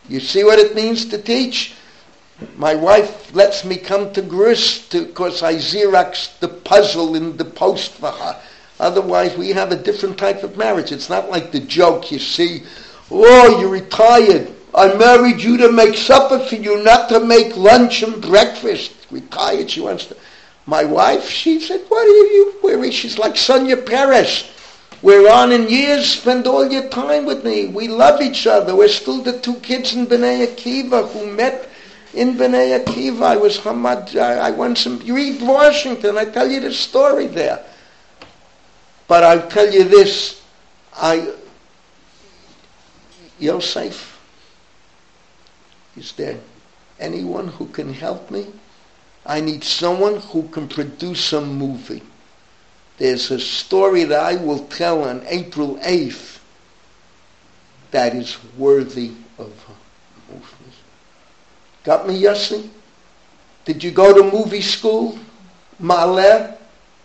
You see what it means to teach? My wife lets me come to Grus because I Xeroxed the puzzle in the post for her. Otherwise, we have a different type of marriage. It's not like the joke you see, oh, you're retired. I married you to make supper for you, not to make lunch and breakfast. Retired, she wants to. My wife, she said, what are you wearing? She's like Sonia Perez. We're on in years, spend all your time with me. We love each other. We're still the two kids in Bnei Akiva who met in Bnei Akiva. I was Hamad, I went to read Washington. I tell you the story there. But I'll tell you this, Yosef, is there anyone who can help me? I need someone who can produce a movie. There's a story that I will tell on April 8th that is worthy of a movie. Got me, Yossi? Did you go to movie school? Maleh?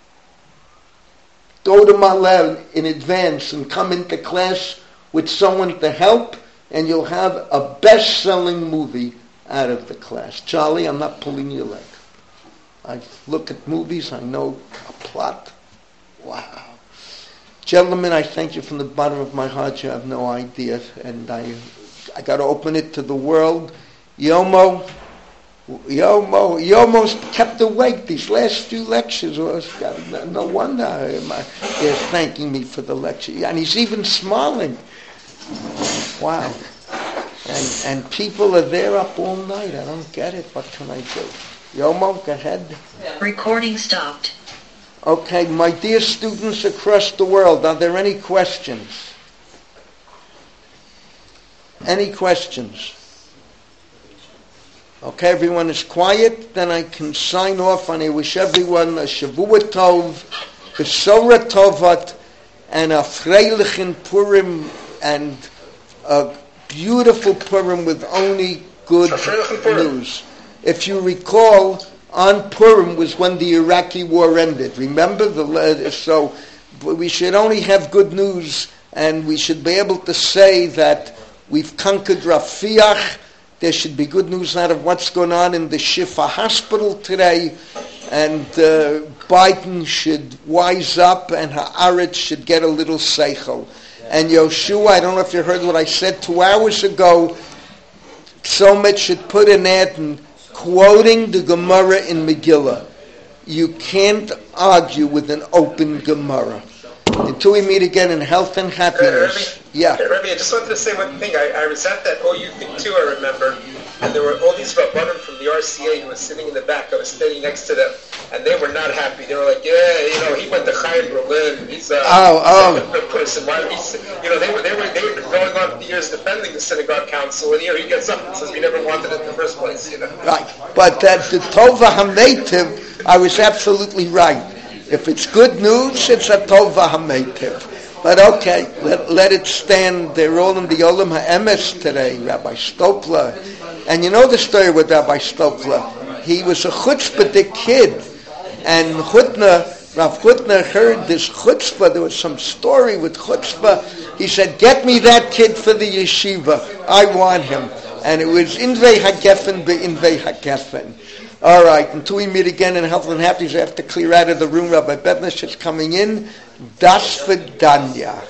Go to Maleh in advance and come into class with someone to help, and you'll have a best-selling movie out of the class. Charlie, I'm not pulling your leg. I look at movies, I know a plot. Wow. Gentlemen, I thank you from the bottom of my heart. You have no idea. And I got to open it to the world. You almost kept awake these last few lectures. No wonder they're thanking me for the lecture. And he's even smiling. Wow. And people are there up all night. I don't get it. What can I do? Yomo, go ahead. Recording stopped. Okay, my dear students across the world, are there any questions? Any questions? Okay, everyone is quiet, then I can sign off, and I wish everyone a Shavua Tov, Besora Tovat, and a Freilichen Purim, and a beautiful Purim with only good news. If you recall, on Purim was when the Iraqi war ended. Remember? So we should only have good news, and we should be able to say that we've conquered Rafiach. There should be good news out of what's going on in the Shifa hospital today, and Biden should wise up, and Haaretz should get a little seichel. And Yoshua, I don't know if you heard what I said 2 hours ago, Somet should put an ad in quoting the Gemara in Megillah. You can't argue with an open Gemara. Until we meet again in health and happiness. Rabbi, I just wanted to say one thing. I was at that OU thing too, I remember. And there were all these Rabbanim from the RCA who was sitting in the back. I was standing next to them. And they were not happy. They were like, he went to Chaim Berlin. He's a good person. Why they were going on for years defending the synagogue council. And here he gets up and says, we never wanted it in the first place. Right. But the Tova HaMeitiv, I was absolutely right. If it's good news, it's a Tova HaMeitiv. But okay, let it stand. They're all in the Olam HaEmes today, Rabbi Stopler. And you know the story with Rabbi Stopler. He was a chutzpah kid. And Rav Hutner heard this chutzpah. There was some story with chutzpah. He said, get me that kid for the yeshiva. I want him. And it was Invei HaGefen be'Invei HaGefen. All right, until we meet again in health and happiness, I have to clear out of the room. Rabbi Bednish is coming in. Das Vidanya.